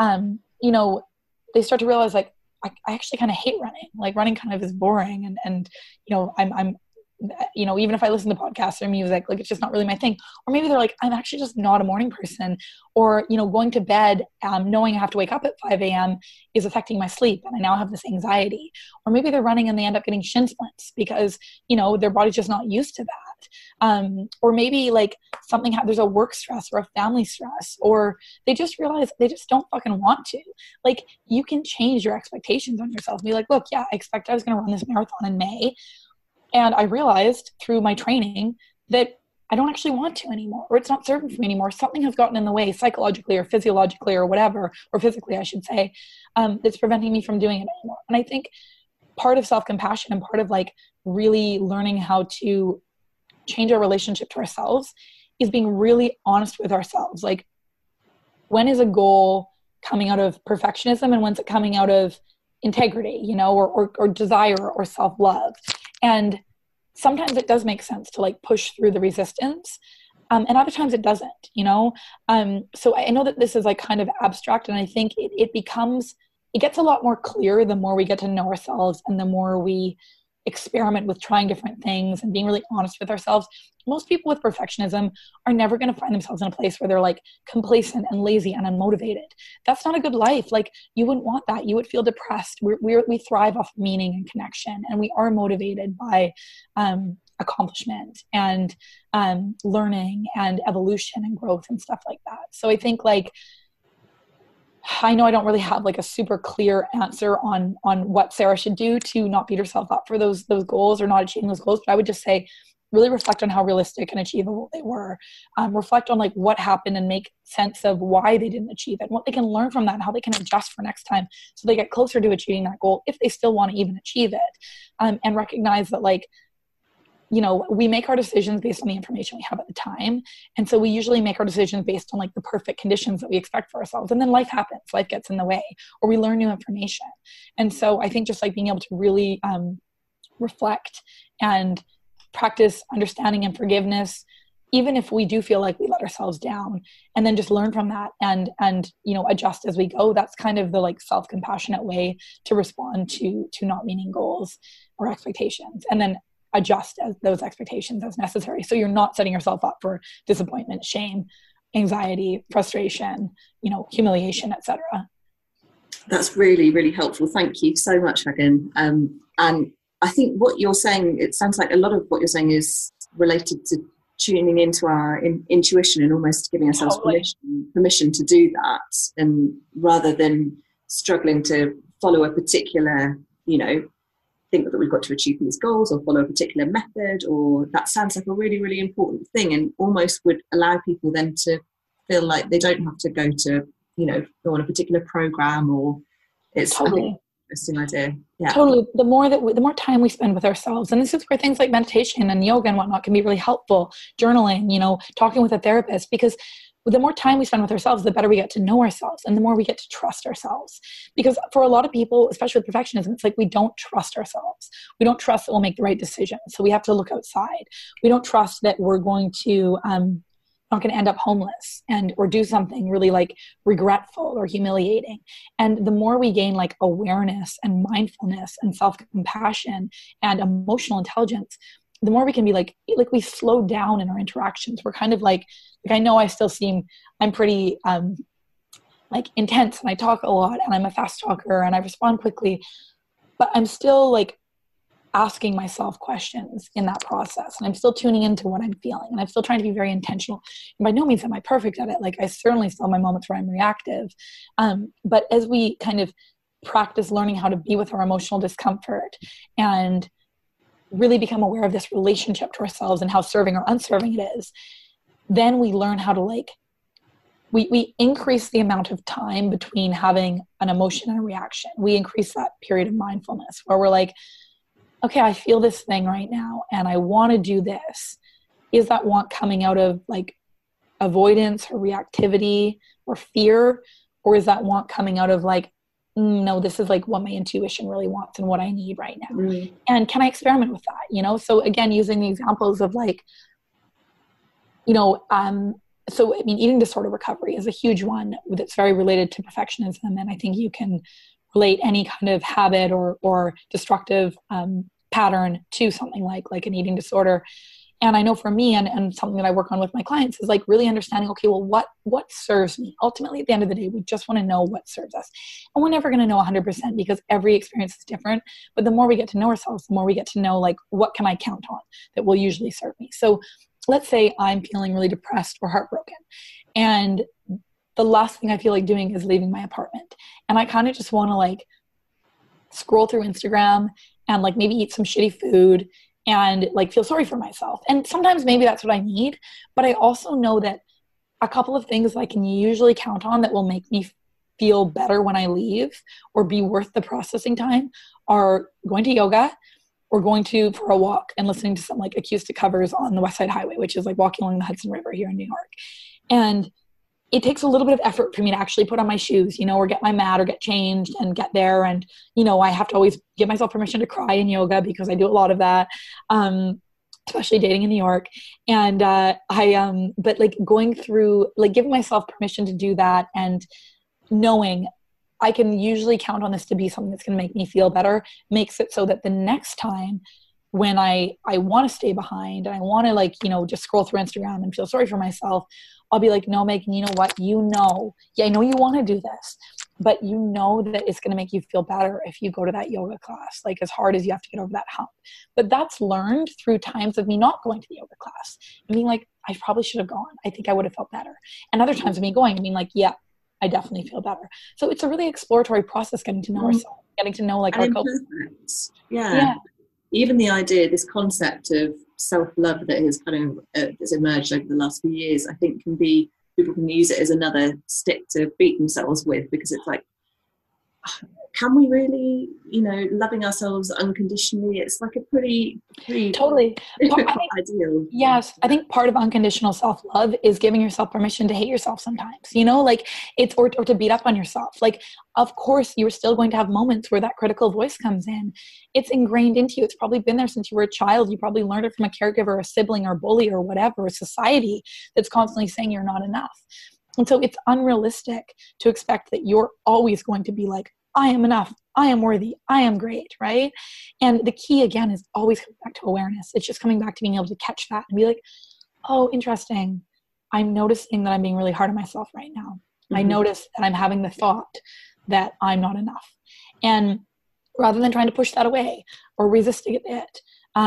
C: they start to realize like, I actually kind of hate running. Like running kind of is boring. And I'm even if I listen to podcasts or music, like it's just not really my thing. Or maybe they're like, I'm actually just not a morning person. Or, going to bed, knowing I have to wake up at 5 a.m. is affecting my sleep. And I now have this anxiety. Or maybe they're running and they end up getting shin splints because, their body's just not used to that. Or maybe like there's a work stress or a family stress, or they just realize they just don't fucking want to. Like you can change your expectations on yourself. Be like, look, yeah, I expect I was going to run this marathon in May. And I realized through my training that I don't actually want to anymore, or it's not serving for me anymore. Something has gotten in the way psychologically or physiologically or whatever, or physically, I should say, that's preventing me from doing it anymore. And I think part of self-compassion and part of like really learning how to change our relationship to ourselves is being really honest with ourselves. Like, when is a goal coming out of perfectionism and when's it coming out of integrity, or desire or self-love? And sometimes it does make sense to like push through the resistance. And other times it doesn't, So I know that this is like kind of abstract, and I think it gets a lot more clear the more we get to know ourselves and the more we experiment with trying different things and being really honest with ourselves. Most people with perfectionism are never going to find themselves in a place where they're like complacent and lazy and unmotivated. That's not a good life. Like you wouldn't want that. You would feel depressed. We thrive off meaning and connection, and we are motivated by accomplishment and learning and evolution and growth and stuff like that. So I think like, I know I don't really have like a super clear answer on what Sarah should do to not beat herself up for those goals or not achieving those goals, but I would just say really reflect on how realistic and achievable they were, reflect on like what happened and make sense of why they didn't achieve it and what they can learn from that and how they can adjust for next time so they get closer to achieving that goal if they still want to even achieve it, and recognize that like, you know, we make our decisions based on the information we have at the time. And so we usually make our decisions based on like the perfect conditions that we expect for ourselves. And then life happens, life gets in the way, or we learn new information. And so I think just like being able to really reflect and practice understanding and forgiveness, even if we do feel like we let ourselves down, and then just learn from that and you know, adjust as we go. That's kind of the like self-compassionate way to respond to not meeting goals or expectations, and then adjust as those expectations as necessary. So you're not setting yourself up for disappointment, shame, anxiety, frustration, you know, humiliation, etc.
B: That's really, really helpful. Thank you so much, Megan. And I think what you're saying, it sounds like a lot of what you're saying is related to tuning into our intuition and almost giving ourselves
C: Totally.
B: permission to do that, and rather than struggling to follow a particular, you know, think that we've got to achieve these goals or follow a particular method, or that sounds like a really, really important thing, and almost would allow people then to feel like they don't have to go to, you know, go on a particular program, or it's
C: Totally.
B: I think, interesting idea. Yeah.
C: Totally. The more time we spend with ourselves, and this is where things like meditation and yoga and whatnot can be really helpful, journaling, you know, talking with a therapist, because the more time we spend with ourselves, the better we get to know ourselves and the more we get to trust ourselves. Because for a lot of people, especially with perfectionism, it's like we don't trust ourselves. We don't trust that we'll make the right decision. So we have to look outside. We don't trust that we're going to not going to end up homeless or do something really like regretful or humiliating. And the more we gain like awareness and mindfulness and self-compassion and emotional intelligence, the more we can be like we slow down in our interactions. We're kind of like I know I'm pretty like intense, and I talk a lot, and I'm a fast talker, and I respond quickly, but I'm still like asking myself questions in that process, and I'm still tuning into what I'm feeling, and I'm still trying to be very intentional. And by no means am I perfect at it. Like I certainly still have my moments where I'm reactive, but as we kind of practice learning how to be with our emotional discomfort and really become aware of this relationship to ourselves and how serving or unserving it is, then we learn how to like, we increase the amount of time between having an emotion and a reaction. We increase that period of mindfulness where we're like, okay, I feel this thing right now and I want to do this. Is that want coming out of like avoidance or reactivity or fear? Or is that want coming out of like, no, this is like what my intuition really wants and what I need right now. Mm. And can I experiment with that? You know, so again, using the examples of like, you know, so I mean, eating disorder recovery is a huge one that's very related to perfectionism. And I think you can relate any kind of habit or destructive pattern to something like an eating disorder. And I know for me, and something that I work on with my clients is like really understanding, okay, well, what serves me? Ultimately, at the end of the day, we just want to know what serves us. And we're never going to know 100% because every experience is different. But the more we get to know ourselves, the more we get to know, like, what can I count on that will usually serve me? So let's say I'm feeling really depressed or heartbroken. And the last thing I feel like doing is leaving my apartment. And I kind of just want to like scroll through Instagram and like maybe eat some shitty food and like feel sorry for myself. And sometimes maybe that's what I need. But I also know that a couple of things I can usually count on that will make me feel better when I leave or be worth the processing time are going to yoga or going for a walk and listening to some like acoustic covers on the West Side Highway, which is like walking along the Hudson River here in New York. And it takes a little bit of effort for me to actually put on my shoes, you know, or get my mat or get changed and get there. And, you know, I have to always give myself permission to cry in yoga because I do a lot of that, especially dating in New York. And but like going through, like giving myself permission to do that and knowing I can usually count on this to be something that's going to make me feel better makes it so that the next time when I want to stay behind and I want to like, you know, just scroll through Instagram and feel sorry for myself, I'll be like, no, Megan, you know what? Yeah, I know you want to do this, but you know that it's going to make you feel better if you go to that yoga class, like as hard as you have to get over that hump. But that's learned through times of me not going to the yoga class and being like, I probably should have gone. I think I would have felt better. And other times of me going and being like, yeah, I definitely feel better. So it's a really exploratory process, getting to know ourselves, getting to know like our culture.
B: Yeah. Even the idea, this concept of self-love that has kind of has emerged over the last few years, I think people can use it as another stick to beat themselves with, because it's like, can we really, loving ourselves unconditionally? It's like a pretty
C: totally
B: difficult ideal.
C: Yes, I think part of unconditional self-love is giving yourself permission to hate yourself sometimes, like it's, or to beat up on yourself. Like, of course, you're still going to have moments where that critical voice comes in. It's ingrained into you. It's probably been there since you were a child. You probably learned it from a caregiver, a sibling, or a bully, or whatever, a society that's constantly saying you're not enough. And so it's unrealistic to expect that you're always going to be like, I am enough, I am worthy, I am great, right? And the key, again, is always coming back to awareness. It's just coming back to being able to catch that and be like, oh, interesting. I'm noticing that I'm being really hard on myself right now. Mm-hmm. I notice that I'm having the thought that I'm not enough. And rather than trying to push that away or resisting it,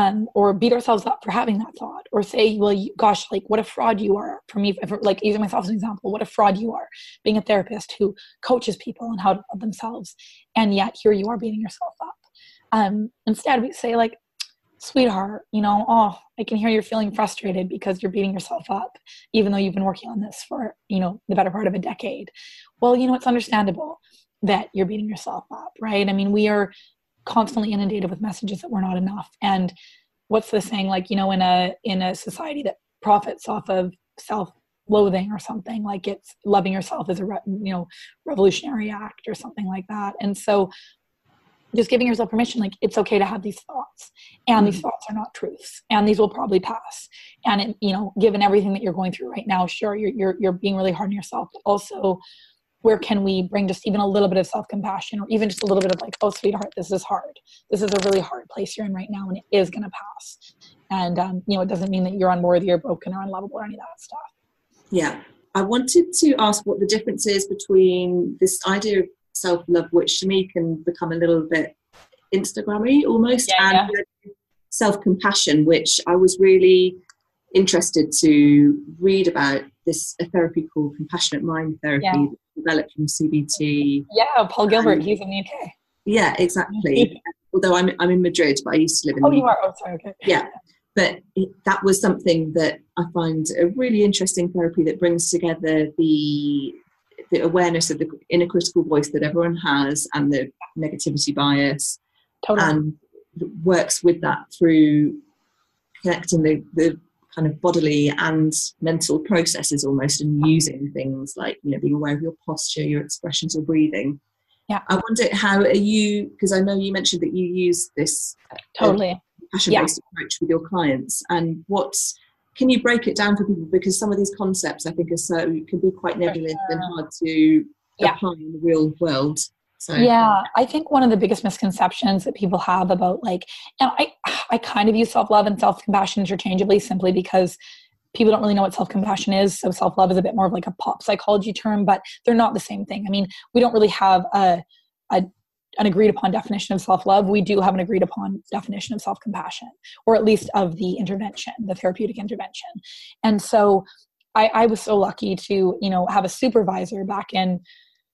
C: or beat ourselves up for having that thought, or say, well, gosh, like what a fraud you are. For me, like using myself as an example, what a fraud you are, being a therapist who coaches people on how to love themselves. And yet here you are beating yourself up. Instead, we say like, sweetheart, I can hear you're feeling frustrated because you're beating yourself up, even though you've been working on this for, the better part of a decade. Well, it's understandable that you're beating yourself up, right? I mean, we are constantly inundated with messages that we're not enough. And what's the saying, like, in a society that profits off of self-loathing or something, like it's loving yourself as a revolutionary act or something like that. And so just giving yourself permission, like it's okay to have these thoughts, and these thoughts are not truths, and these will probably pass. And given everything that you're going through right now, sure, you're being really hard on yourself, but also, where can we bring just even a little bit of self-compassion, or even just a little bit of like, oh, sweetheart, this is hard. This is a really hard place you're in right now, and it is going to pass. And, it doesn't mean that you're unworthy or broken or unlovable or any of that stuff.
B: Yeah. I wanted to ask what the difference is between this idea of self-love, which to me can become a little bit Instagrammy almost, and self-compassion, which I was really interested to read about. This a therapy called Compassionate Mind Therapy, developed from CBT.
C: Yeah, Paul Gilbert, he's in the UK.
B: Yeah, exactly. Although I'm in Madrid, but I used to live in the UK.
C: You are? Oh, sorry, okay.
B: Yeah, but that was something that I find a really interesting therapy that brings together the awareness of the inner critical voice that everyone has, and the negativity bias, and works with that through connecting the kind of bodily and mental processes almost, and using things like, being aware of your posture, your expressions, your breathing.
C: Yeah.
B: I wonder, how are you, because I know you mentioned that you use this passion-based approach with your clients, and can you break it down for people? Because some of these concepts I think can be quite nebulous and hard to apply in the real world. So.
C: Yeah, I think one of the biggest misconceptions that people have about and I kind of use self-love and self-compassion interchangeably, simply because people don't really know what self-compassion is. So self-love is a bit more of like a pop psychology term, but they're not the same thing. I mean, we don't really have an agreed upon definition of self-love. We do have an agreed upon definition of self-compassion, or at least of the intervention, the therapeutic intervention. And so I was so lucky to, have a supervisor back in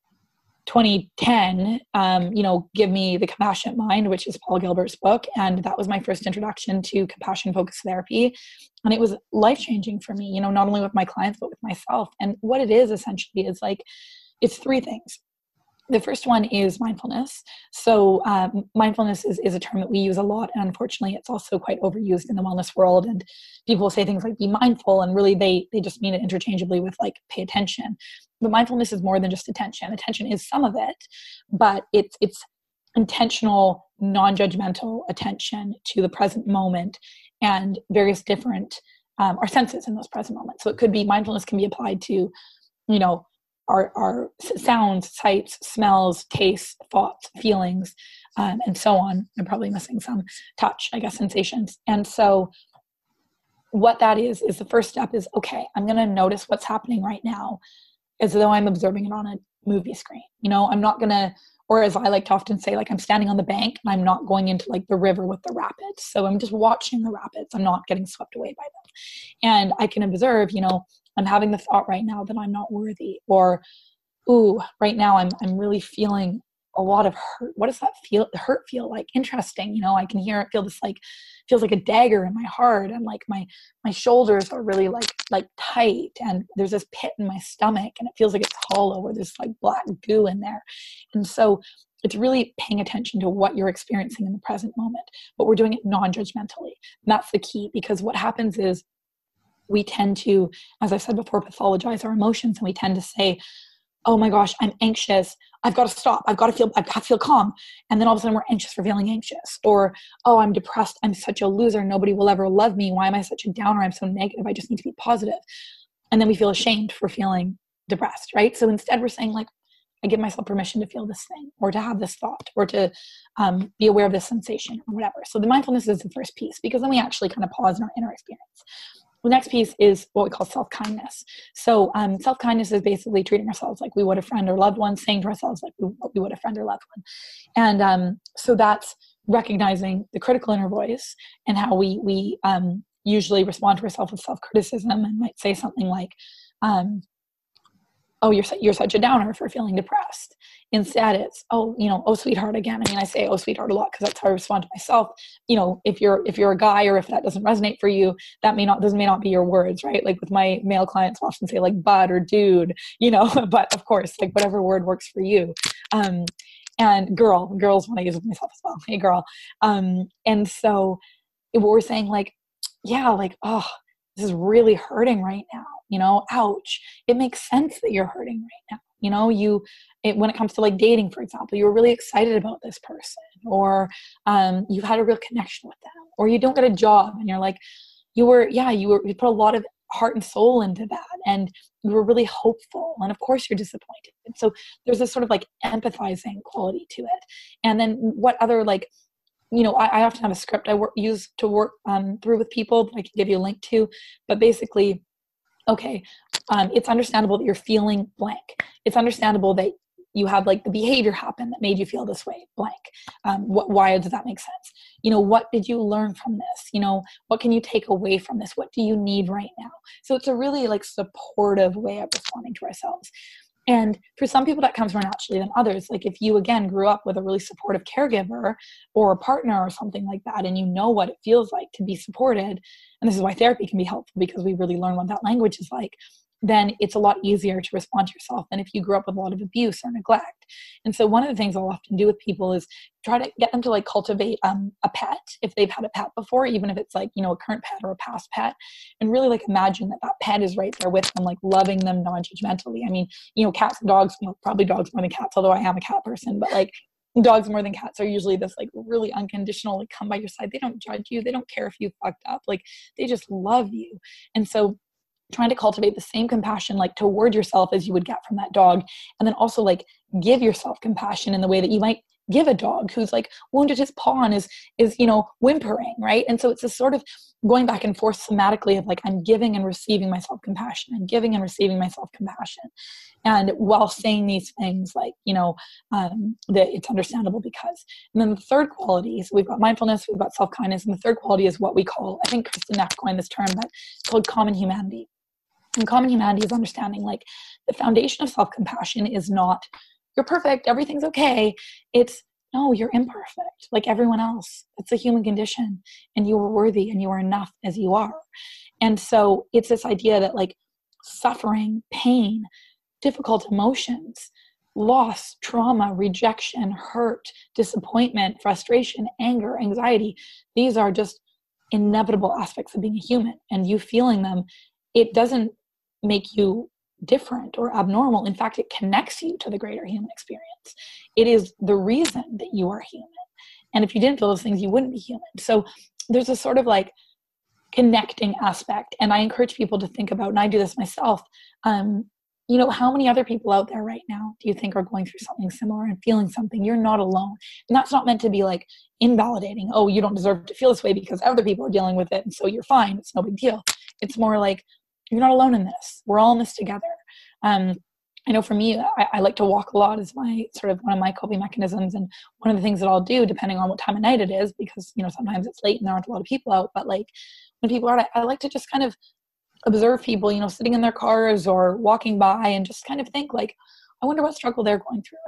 C: 2010, give me The Compassionate Mind, which is Paul Gilbert's book. And that was my first introduction to compassion-focused therapy. And it was life-changing for me, not only with my clients, but with myself. And what it is essentially is it's three things. The first one is mindfulness. So mindfulness is a term that we use a lot. And unfortunately, it's also quite overused in the wellness world. And people will say things like be mindful. And really, they just mean it interchangeably with like pay attention. But mindfulness is more than just attention. Attention is some of it, but it's intentional, non-judgmental attention to the present moment and various different, our senses in those present moments. So it could be, mindfulness can be applied to, our sounds, sights, smells, tastes, thoughts, feelings, and so on. I'm probably missing some touch, sensations. And so what that is the first step is, okay, I'm going to notice what's happening right now as though I'm observing it on a movie screen. I'm not going to, or as I like to often say, I'm standing on the bank and I'm not going into the river with the rapids. So I'm just watching the rapids. I'm not getting swept away by them. And I can observe, I'm having the thought right now that I'm not worthy, or, ooh, right now I'm really feeling a lot of hurt. What does that hurt feel like? Interesting. You know, I can hear it, feel this like, feels like a dagger in my heart. And like my shoulders are really like tight. And there's this pit in my stomach and it feels like it's hollow or there's like black goo in there. And so it's really paying attention to what you're experiencing in the present moment, but we're doing it non-judgmentally. And that's the key, because what happens is we tend to, as I said before, pathologize our emotions. And we tend to say, oh my gosh, I'm anxious. I've got to stop. I've got to feel calm. And then all of a sudden we're anxious for feeling anxious. Or, oh, I'm depressed. I'm such a loser. Nobody will ever love me. Why am I such a downer? I'm so negative. I just need to be positive. And then we feel ashamed for feeling depressed, right? So instead we're saying like, I give myself permission to feel this thing or to have this thought or to be aware of this sensation or whatever. So the mindfulness is the first piece, because then we actually kind of pause in our inner experience. The next piece is what we call self-kindness. So self-kindness is basically treating ourselves like we would a friend or loved one, saying to ourselves like we would a friend or loved one. And so that's recognizing the critical inner voice and how we usually respond to ourselves with self-criticism and might say something like, oh, you're such a downer for feeling depressed. Instead, it's, oh, sweetheart again. I mean, I say, oh, sweetheart a lot because that's how I respond to myself. You know, if you're a guy or if that doesn't resonate for you, those may not be your words, right? Like with my male clients, I'll often say like bud or dude, but of course, like whatever word works for you. And girls want to use it with myself as well. Hey, girl. And so we're saying like, yeah, like, oh, this is really hurting right now, ouch. It makes sense that you're hurting right now. When it comes to like dating, for example, you were really excited about this person, or you've had a real connection with them, or you don't get a job and you're like, you put a lot of heart and soul into that and you were really hopeful. And of course you're disappointed. And so there's this sort of like empathizing quality to it. And then what other like, I often have a script I use to work through with people that I can give you a link to, but basically, okay, it's understandable that you're feeling blank. It's understandable that you have like the behavior happen that made you feel this way, blank. Why does that make sense? What did you learn from this? What can you take away from this? What do you need right now? So it's a really like supportive way of responding to ourselves. And for some people that comes more naturally than others. Like if you, again, grew up with a really supportive caregiver or a partner or something like that, and you know what it feels like to be supported, and this is why therapy can be helpful because we really learn what that language is like, then it's a lot easier to respond to yourself than if you grew up with a lot of abuse or neglect. And so one of the things I'll often do with people is try to get them to like cultivate a pet if they've had a pet before, even if it's like, a current pet or a past pet, and really like imagine that pet is right there with them, like loving them non-judgmentally. I mean, cats and dogs, probably dogs more than cats, although I am a cat person, but like dogs more than cats are usually this like really unconditional, like come by your side. They don't judge you. They don't care if you fucked up. Like they just love you. And so trying to cultivate the same compassion like toward yourself as you would get from that dog, and then also like give yourself compassion in the way that you might give a dog who's like wounded his paw and is whimpering, right? And so it's this sort of going back and forth somatically of like I'm giving and receiving myself compassion and giving and receiving myself compassion, and while saying these things like that it's understandable because. And then the third quality, so we've got mindfulness, we've got self-kindness, and the third quality is what we call, I think Kristen Neff coined this term, but it's called common humanity. And common humanity is understanding like the foundation of self-compassion is not you're perfect, everything's okay. It's no, you're imperfect like everyone else. It's a human condition and you are worthy and you are enough as you are. And so it's this idea that like suffering, pain, difficult emotions, loss, trauma, rejection, hurt, disappointment, frustration, anger, anxiety, these are just inevitable aspects of being a human, and you feeling them, it doesn't make you different or abnormal. In fact, it connects you to the greater human experience. It is the reason that you are human. And if you didn't feel those things, you wouldn't be human. So there's a sort of like connecting aspect. And I encourage people to think about, and I do this myself, how many other people out there right now do you think are going through something similar and feeling something? You're not alone. And that's not meant to be like invalidating. Oh, you don't deserve to feel this way because other people are dealing with it, and so you're fine. It's no big deal. It's more like, you're not alone in this. We're all in this together. I know for me, I like to walk a lot as my sort of one of my coping mechanisms. And one of the things that I'll do, depending on what time of night it is, because, sometimes it's late and there aren't a lot of people out, but like when people are out, I like to just kind of observe people, sitting in their cars or walking by and just kind of think like, I wonder what struggle they're going through right now.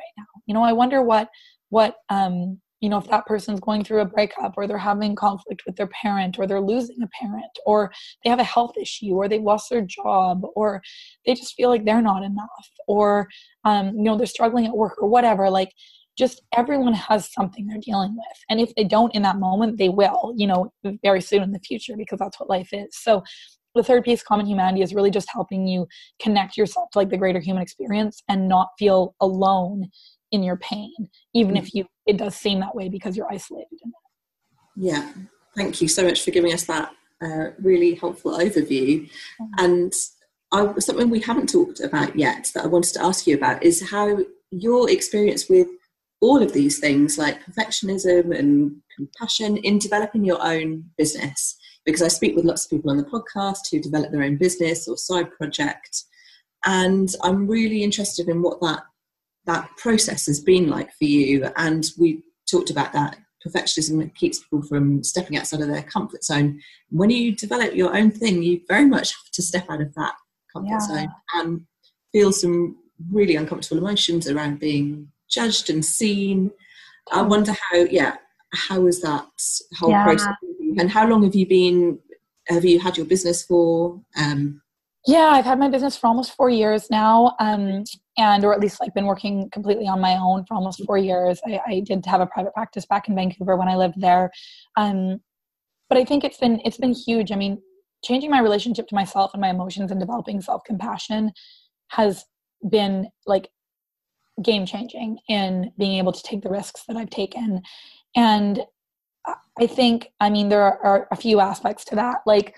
C: I wonder what if that person's going through a breakup, or they're having conflict with their parent, or they're losing a parent, or they have a health issue, or they lost their job, or they just feel like they're not enough, or, they're struggling at work, or whatever. Like, just everyone has something they're dealing with. And if they don't in that moment, they will, very soon in the future, because that's what life is. So the third piece, Common Humanity, is really just helping you connect yourself to like the greater human experience and not feel alone in your pain, even if it does seem that way because you're isolated in it.
B: Yeah. Thank you so much for giving us that really helpful overview. And something we haven't talked about yet that I wanted to ask you about is how your experience with all of these things like perfectionism and compassion in developing your own business. Because I speak with lots of people on the podcast who develop their own business or side project. And I'm really interested in what that process has been like for you. And we talked about that perfectionism keeps people from stepping outside of their comfort zone. When you develop your own thing, you very much have to step out of that comfort zone and feel some really uncomfortable emotions around being judged and seen. I wonder how is that whole process, and how long have you had your business for?
C: I've had my business for almost 4 years now, or at least like been working completely on my own for almost 4 years. I did have a private practice back in Vancouver when I lived there, but I think it's been huge. I mean, changing my relationship to myself and my emotions and developing self-compassion has been like game changing in being able to take the risks that I've taken. And I think, there are a few aspects to that. Like,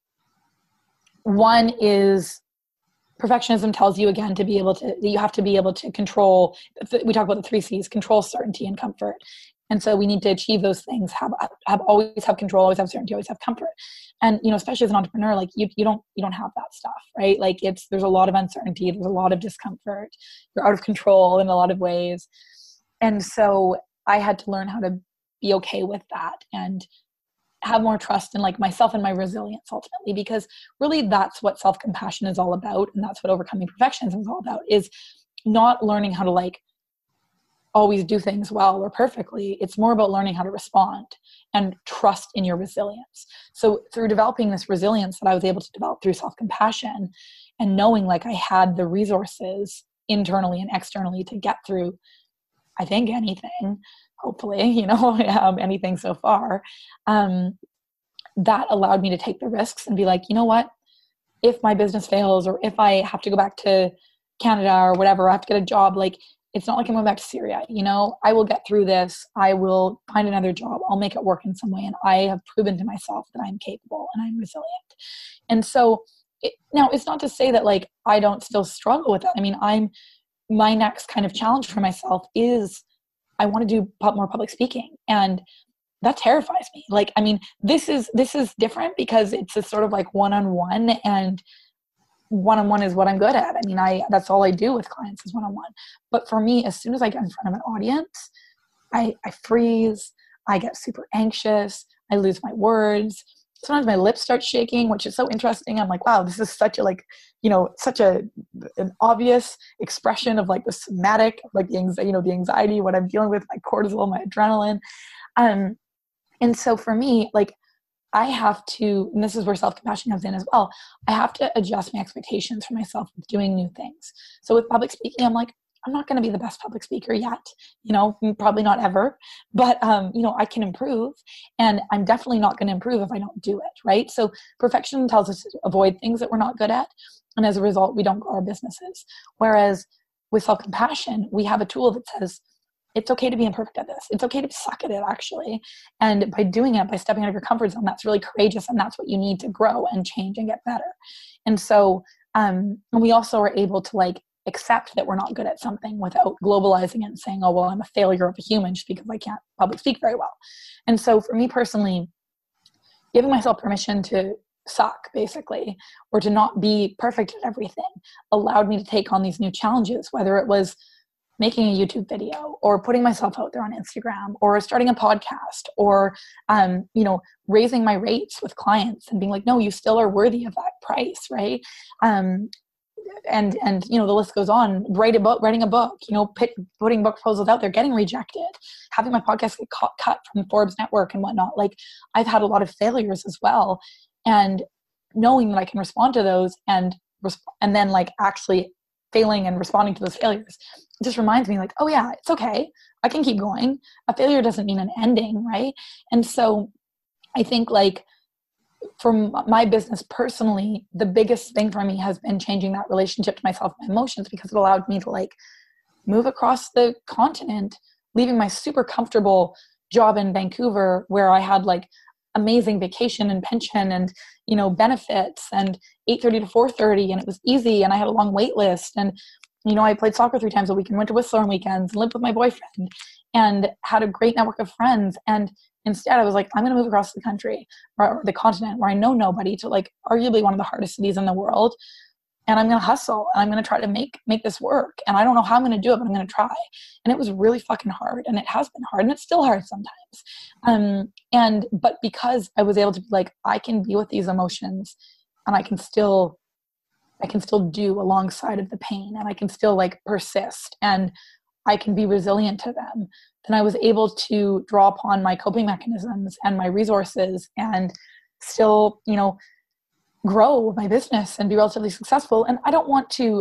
C: one is perfectionism tells you, again, you have to be able to control, we talk about the 3 C's, control, certainty, and comfort. And so we need to achieve those things, always have control, always have certainty, always have comfort. And, especially as an entrepreneur, like you don't have that stuff, right? Like there's a lot of uncertainty, there's a lot of discomfort, you're out of control in a lot of ways. And so I had to learn how to be okay with that and have more trust in like myself and my resilience ultimately, because really that's what self-compassion is all about. And that's what overcoming perfectionism is all about, is not learning how to like always do things well or perfectly. It's more about learning how to respond and trust in your resilience. So through developing this resilience that I was able to develop through self-compassion and knowing like I had the resources internally and externally to get through, I think, anything, hopefully, anything so far, that allowed me to take the risks and be like, you know what, if my business fails, or if I have to go back to Canada or whatever, I have to get a job, like, it's not like I'm going back to Syria, I will get through this. I will find another job. I'll make it work in some way. And I have proven to myself that I'm capable and I'm resilient. And so now it's not to say that like, I don't still struggle with that. My next kind of challenge for myself is I want to do more public speaking, and that terrifies me. Like, this is different because it's a sort of like one-on-one, and one-on-one is what I'm good at. That's all I do with clients is one-on-one. But for me, as soon as I get in front of an audience, I freeze, I get super anxious, I lose my words. Sometimes my lips start shaking, which is so interesting. I'm like, wow, this is such an obvious expression of like the somatic, like the anxiety, what I'm dealing with, my cortisol, my adrenaline. And so for me, like, I have to, and this is where self-compassion comes in as well, I have to adjust my expectations for myself with doing new things. So with public speaking, I'm like, I'm not going to be the best public speaker yet, probably not ever, but, I can improve, and I'm definitely not going to improve if I don't do it. Right. So perfection tells us to avoid things that we're not good at. And as a result, we don't grow our businesses. Whereas with self-compassion, we have a tool that says, it's okay to be imperfect at this. It's okay to suck at it, actually. And by doing it, by stepping out of your comfort zone, that's really courageous. And that's what you need to grow and change and get better. And so, and we also are able to like accept that we're not good at something without globalizing it and saying, oh, well, I'm a failure of a human just because I can't public speak very well. And so for me personally, giving myself permission to suck, basically, or to not be perfect at everything, allowed me to take on these new challenges, whether it was making a YouTube video or putting myself out there on Instagram or starting a podcast or, raising my rates with clients and being like, no, you still are worthy of that price. Right. and you know, the list goes on. Writing a book, you know, putting book proposals out there, getting rejected, having my podcast get cut from the Forbes network and whatnot. Like, I've had a lot of failures as well, and knowing that I can respond to those and then like actually failing and responding to those failures, it just reminds me like, oh yeah, it's okay, I can keep going. A failure doesn't mean an ending, right? And so I think like, from my business personally, the biggest thing for me has been changing that relationship to myself and my emotions, because it allowed me to like move across the continent, leaving my super comfortable job in Vancouver where I had like amazing vacation and pension and, you know, benefits and 8:30 to 4:30, and it was easy, and I had a long wait list, and, you know, I played soccer 3 times a week and went to Whistler on weekends and lived with my boyfriend and had a great network of friends. And instead I was like, I'm going to move across the country or the continent where I know nobody, to like arguably one of the hardest cities in the world. And I'm going to hustle, and I'm going to try to make this work. And I don't know how I'm going to do it, but I'm going to try. And it was really fucking hard, and it has been hard, and it's still hard sometimes. But because I was able to be like, I can be with these emotions, and I can still do alongside of the pain, and I can still like persist, and I can be resilient to them, then I was able to draw upon my coping mechanisms and my resources and still, you know, grow my business and be relatively successful. And I don't want to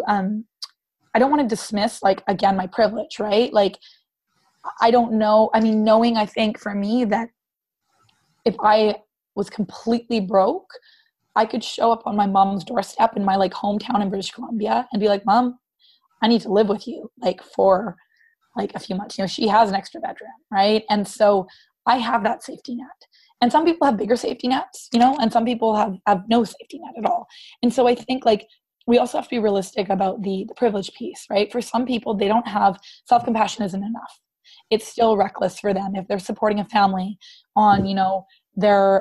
C: dismiss, like, again, my privilege, right? Like, I don't know. I mean, knowing, I think for me that if I was completely broke, I could show up on my mom's doorstep in my like hometown in British Columbia and be like, Mom, I need to live with you like for like a few months. You know, she has an extra bedroom, right? And so I have that safety net. And some people have bigger safety nets, you know, and some people have no safety net at all. And so I think like we also have to be realistic about the privilege piece, right? For some people, they don't have, self-compassion isn't enough. It's still reckless for them if they're supporting a family on, you know, their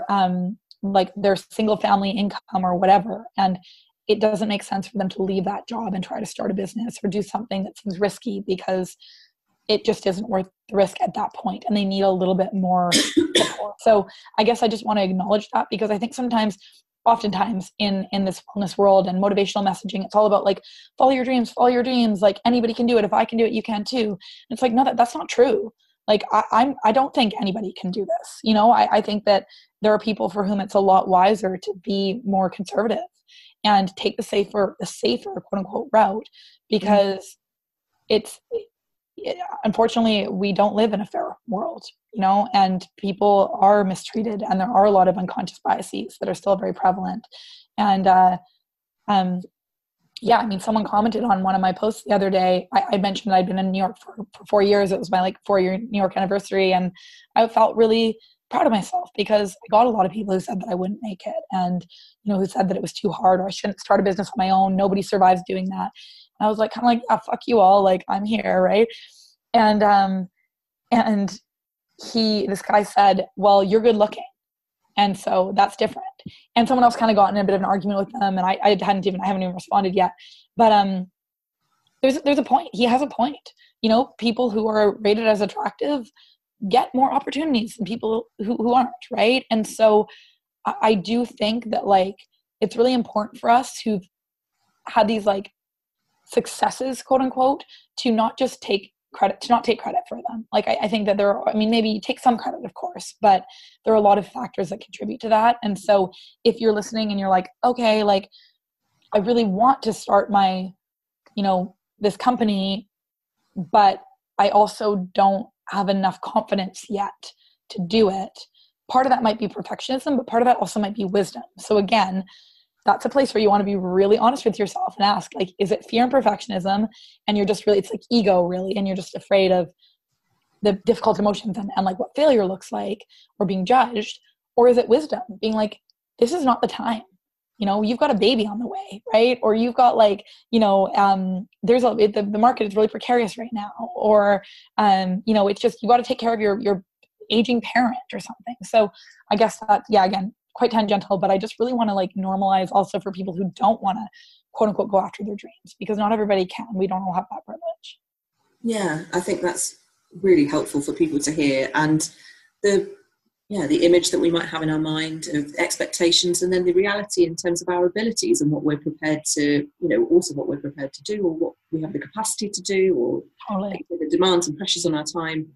C: single family income or whatever. And it doesn't make sense for them to leave that job and try to start a business or do something that seems risky, because it just isn't worth the risk at that point, and they need a little bit more support. So I guess I just want to acknowledge that, because I think oftentimes in this wellness world and motivational messaging, it's all about like, follow your dreams, like anybody can do it. If I can do it, you can too. And it's like, no, that's not true. Like I don't think anybody can do this. You know, I think that there are people for whom it's a lot wiser to be more conservative and take the safer quote unquote route, because unfortunately we don't live in a fair world, you know, and people are mistreated, and there are a lot of unconscious biases that are still very prevalent. And yeah, I mean, someone commented on one of my posts the other day. I mentioned that I'd been in New York for 4 years. It was my like 4-year New York anniversary, and I felt really proud of myself because I got a lot of people who said that I wouldn't make it, and, you know, who said that it was too hard or I shouldn't start a business on my own. Nobody survives doing that. And I was like, kind of like, yeah, fuck you all. Like, I'm here. Right. And this guy said, well, you're good looking, and so that's different. And someone else kind of got in a bit of an argument with them, and I haven't even responded yet. But there's a point. He has a point. You know, people who are rated as attractive get more opportunities than people who aren't, right? And so I do think that like it's really important for us who've had these like successes, quote unquote, to not take credit for them. Like I think that maybe take some credit, of course, but there are a lot of factors that contribute to that. And so if you're listening and you're like, okay, like I really want to start my, you know, this company, but I also don't have enough confidence yet to do it. Part of that might be perfectionism, but part of that also might be wisdom. So again, that's a place where you want to be really honest with yourself and ask, like, is it fear and perfectionism? And you're just really, it's like ego really. And you're just afraid of the difficult emotions and like what failure looks like or being judged. Or is it wisdom being like, this is not the time. You know, you've got a baby on the way, right? Or you've got like, you know, the market is really precarious right now. Or, you know, it's just, you got to take care of your aging parent or something. So I guess that, yeah, again, quite tangential, but I just really want to like normalize also for people who don't want to quote unquote go after their dreams, because not everybody can. We don't all have that privilege.
B: Yeah, I think that's really helpful for people to hear. And the the image that we might have in our mind of expectations, and then the reality in terms of our abilities and what we're prepared to, also what we're prepared to do, or what we have the capacity to do, or the demands and pressures on our time.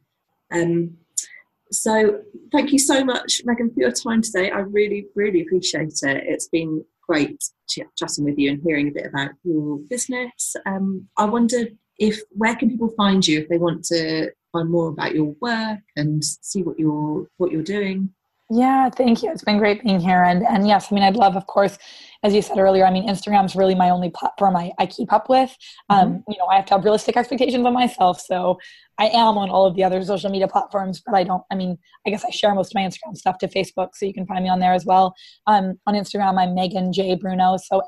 B: So thank you so much, Megan, for your time today. I really, really appreciate it. It's been great chatting with you and hearing a bit about your business. I wondered where can people find you if they want to find more about your work and see what you're doing?
C: Yeah, thank you. It's been great being here. And yes, I mean, I'd love, of course, as you said earlier, I mean, Instagram's really my only platform I keep up with. I have to have realistic expectations on myself. So I am on all of the other social media platforms, but I guess I share most of my Instagram stuff to Facebook. So you can find me on there as well. On Instagram, I'm Megan J. Bruneau. So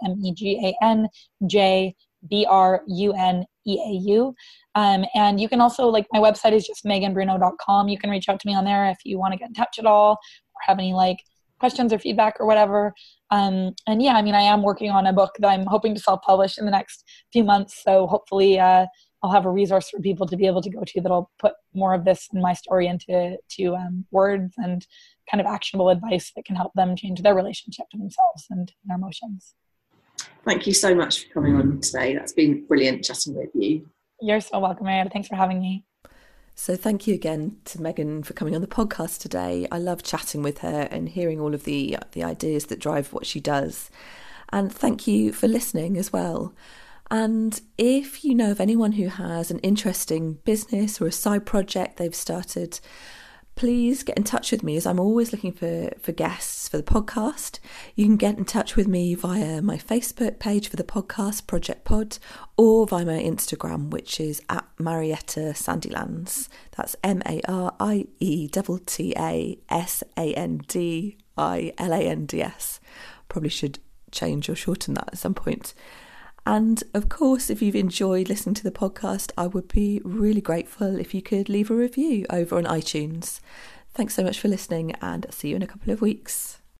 C: MEGANJBRUNEAU. And you can also, my website is just meganbruneau.com. You can reach out to me on there if you want to get in touch at all or have any questions or feedback or whatever. And yeah, I mean, I am working on a book that I'm hoping to self-publish in the next few months. So hopefully I'll have a resource for people to be able to go to that'll put more of this in my story into words and kind of actionable advice that can help them change their relationship to themselves and their emotions.
B: Thank you so much for coming on today. That's been brilliant chatting with you.
C: You're so welcome, Marietta. Thanks for having me.
A: So thank you again to Megan for coming on the podcast today. I love chatting with her and hearing all of the ideas that drive what she does. And thank you for listening as well. And if you know of anyone who has an interesting business or a side project they've started, please get in touch with me, as I'm always looking for guests for the podcast. You can get in touch with me via my Facebook page for the podcast, Project Pod, or via my Instagram, which is at Marietta Sandilands. That's MariettaSandilands. Probably should change or shorten that at some point. And of course, if you've enjoyed listening to the podcast, I would be really grateful if you could leave a review over on iTunes. Thanks so much for listening, and I'll see you in a couple of weeks.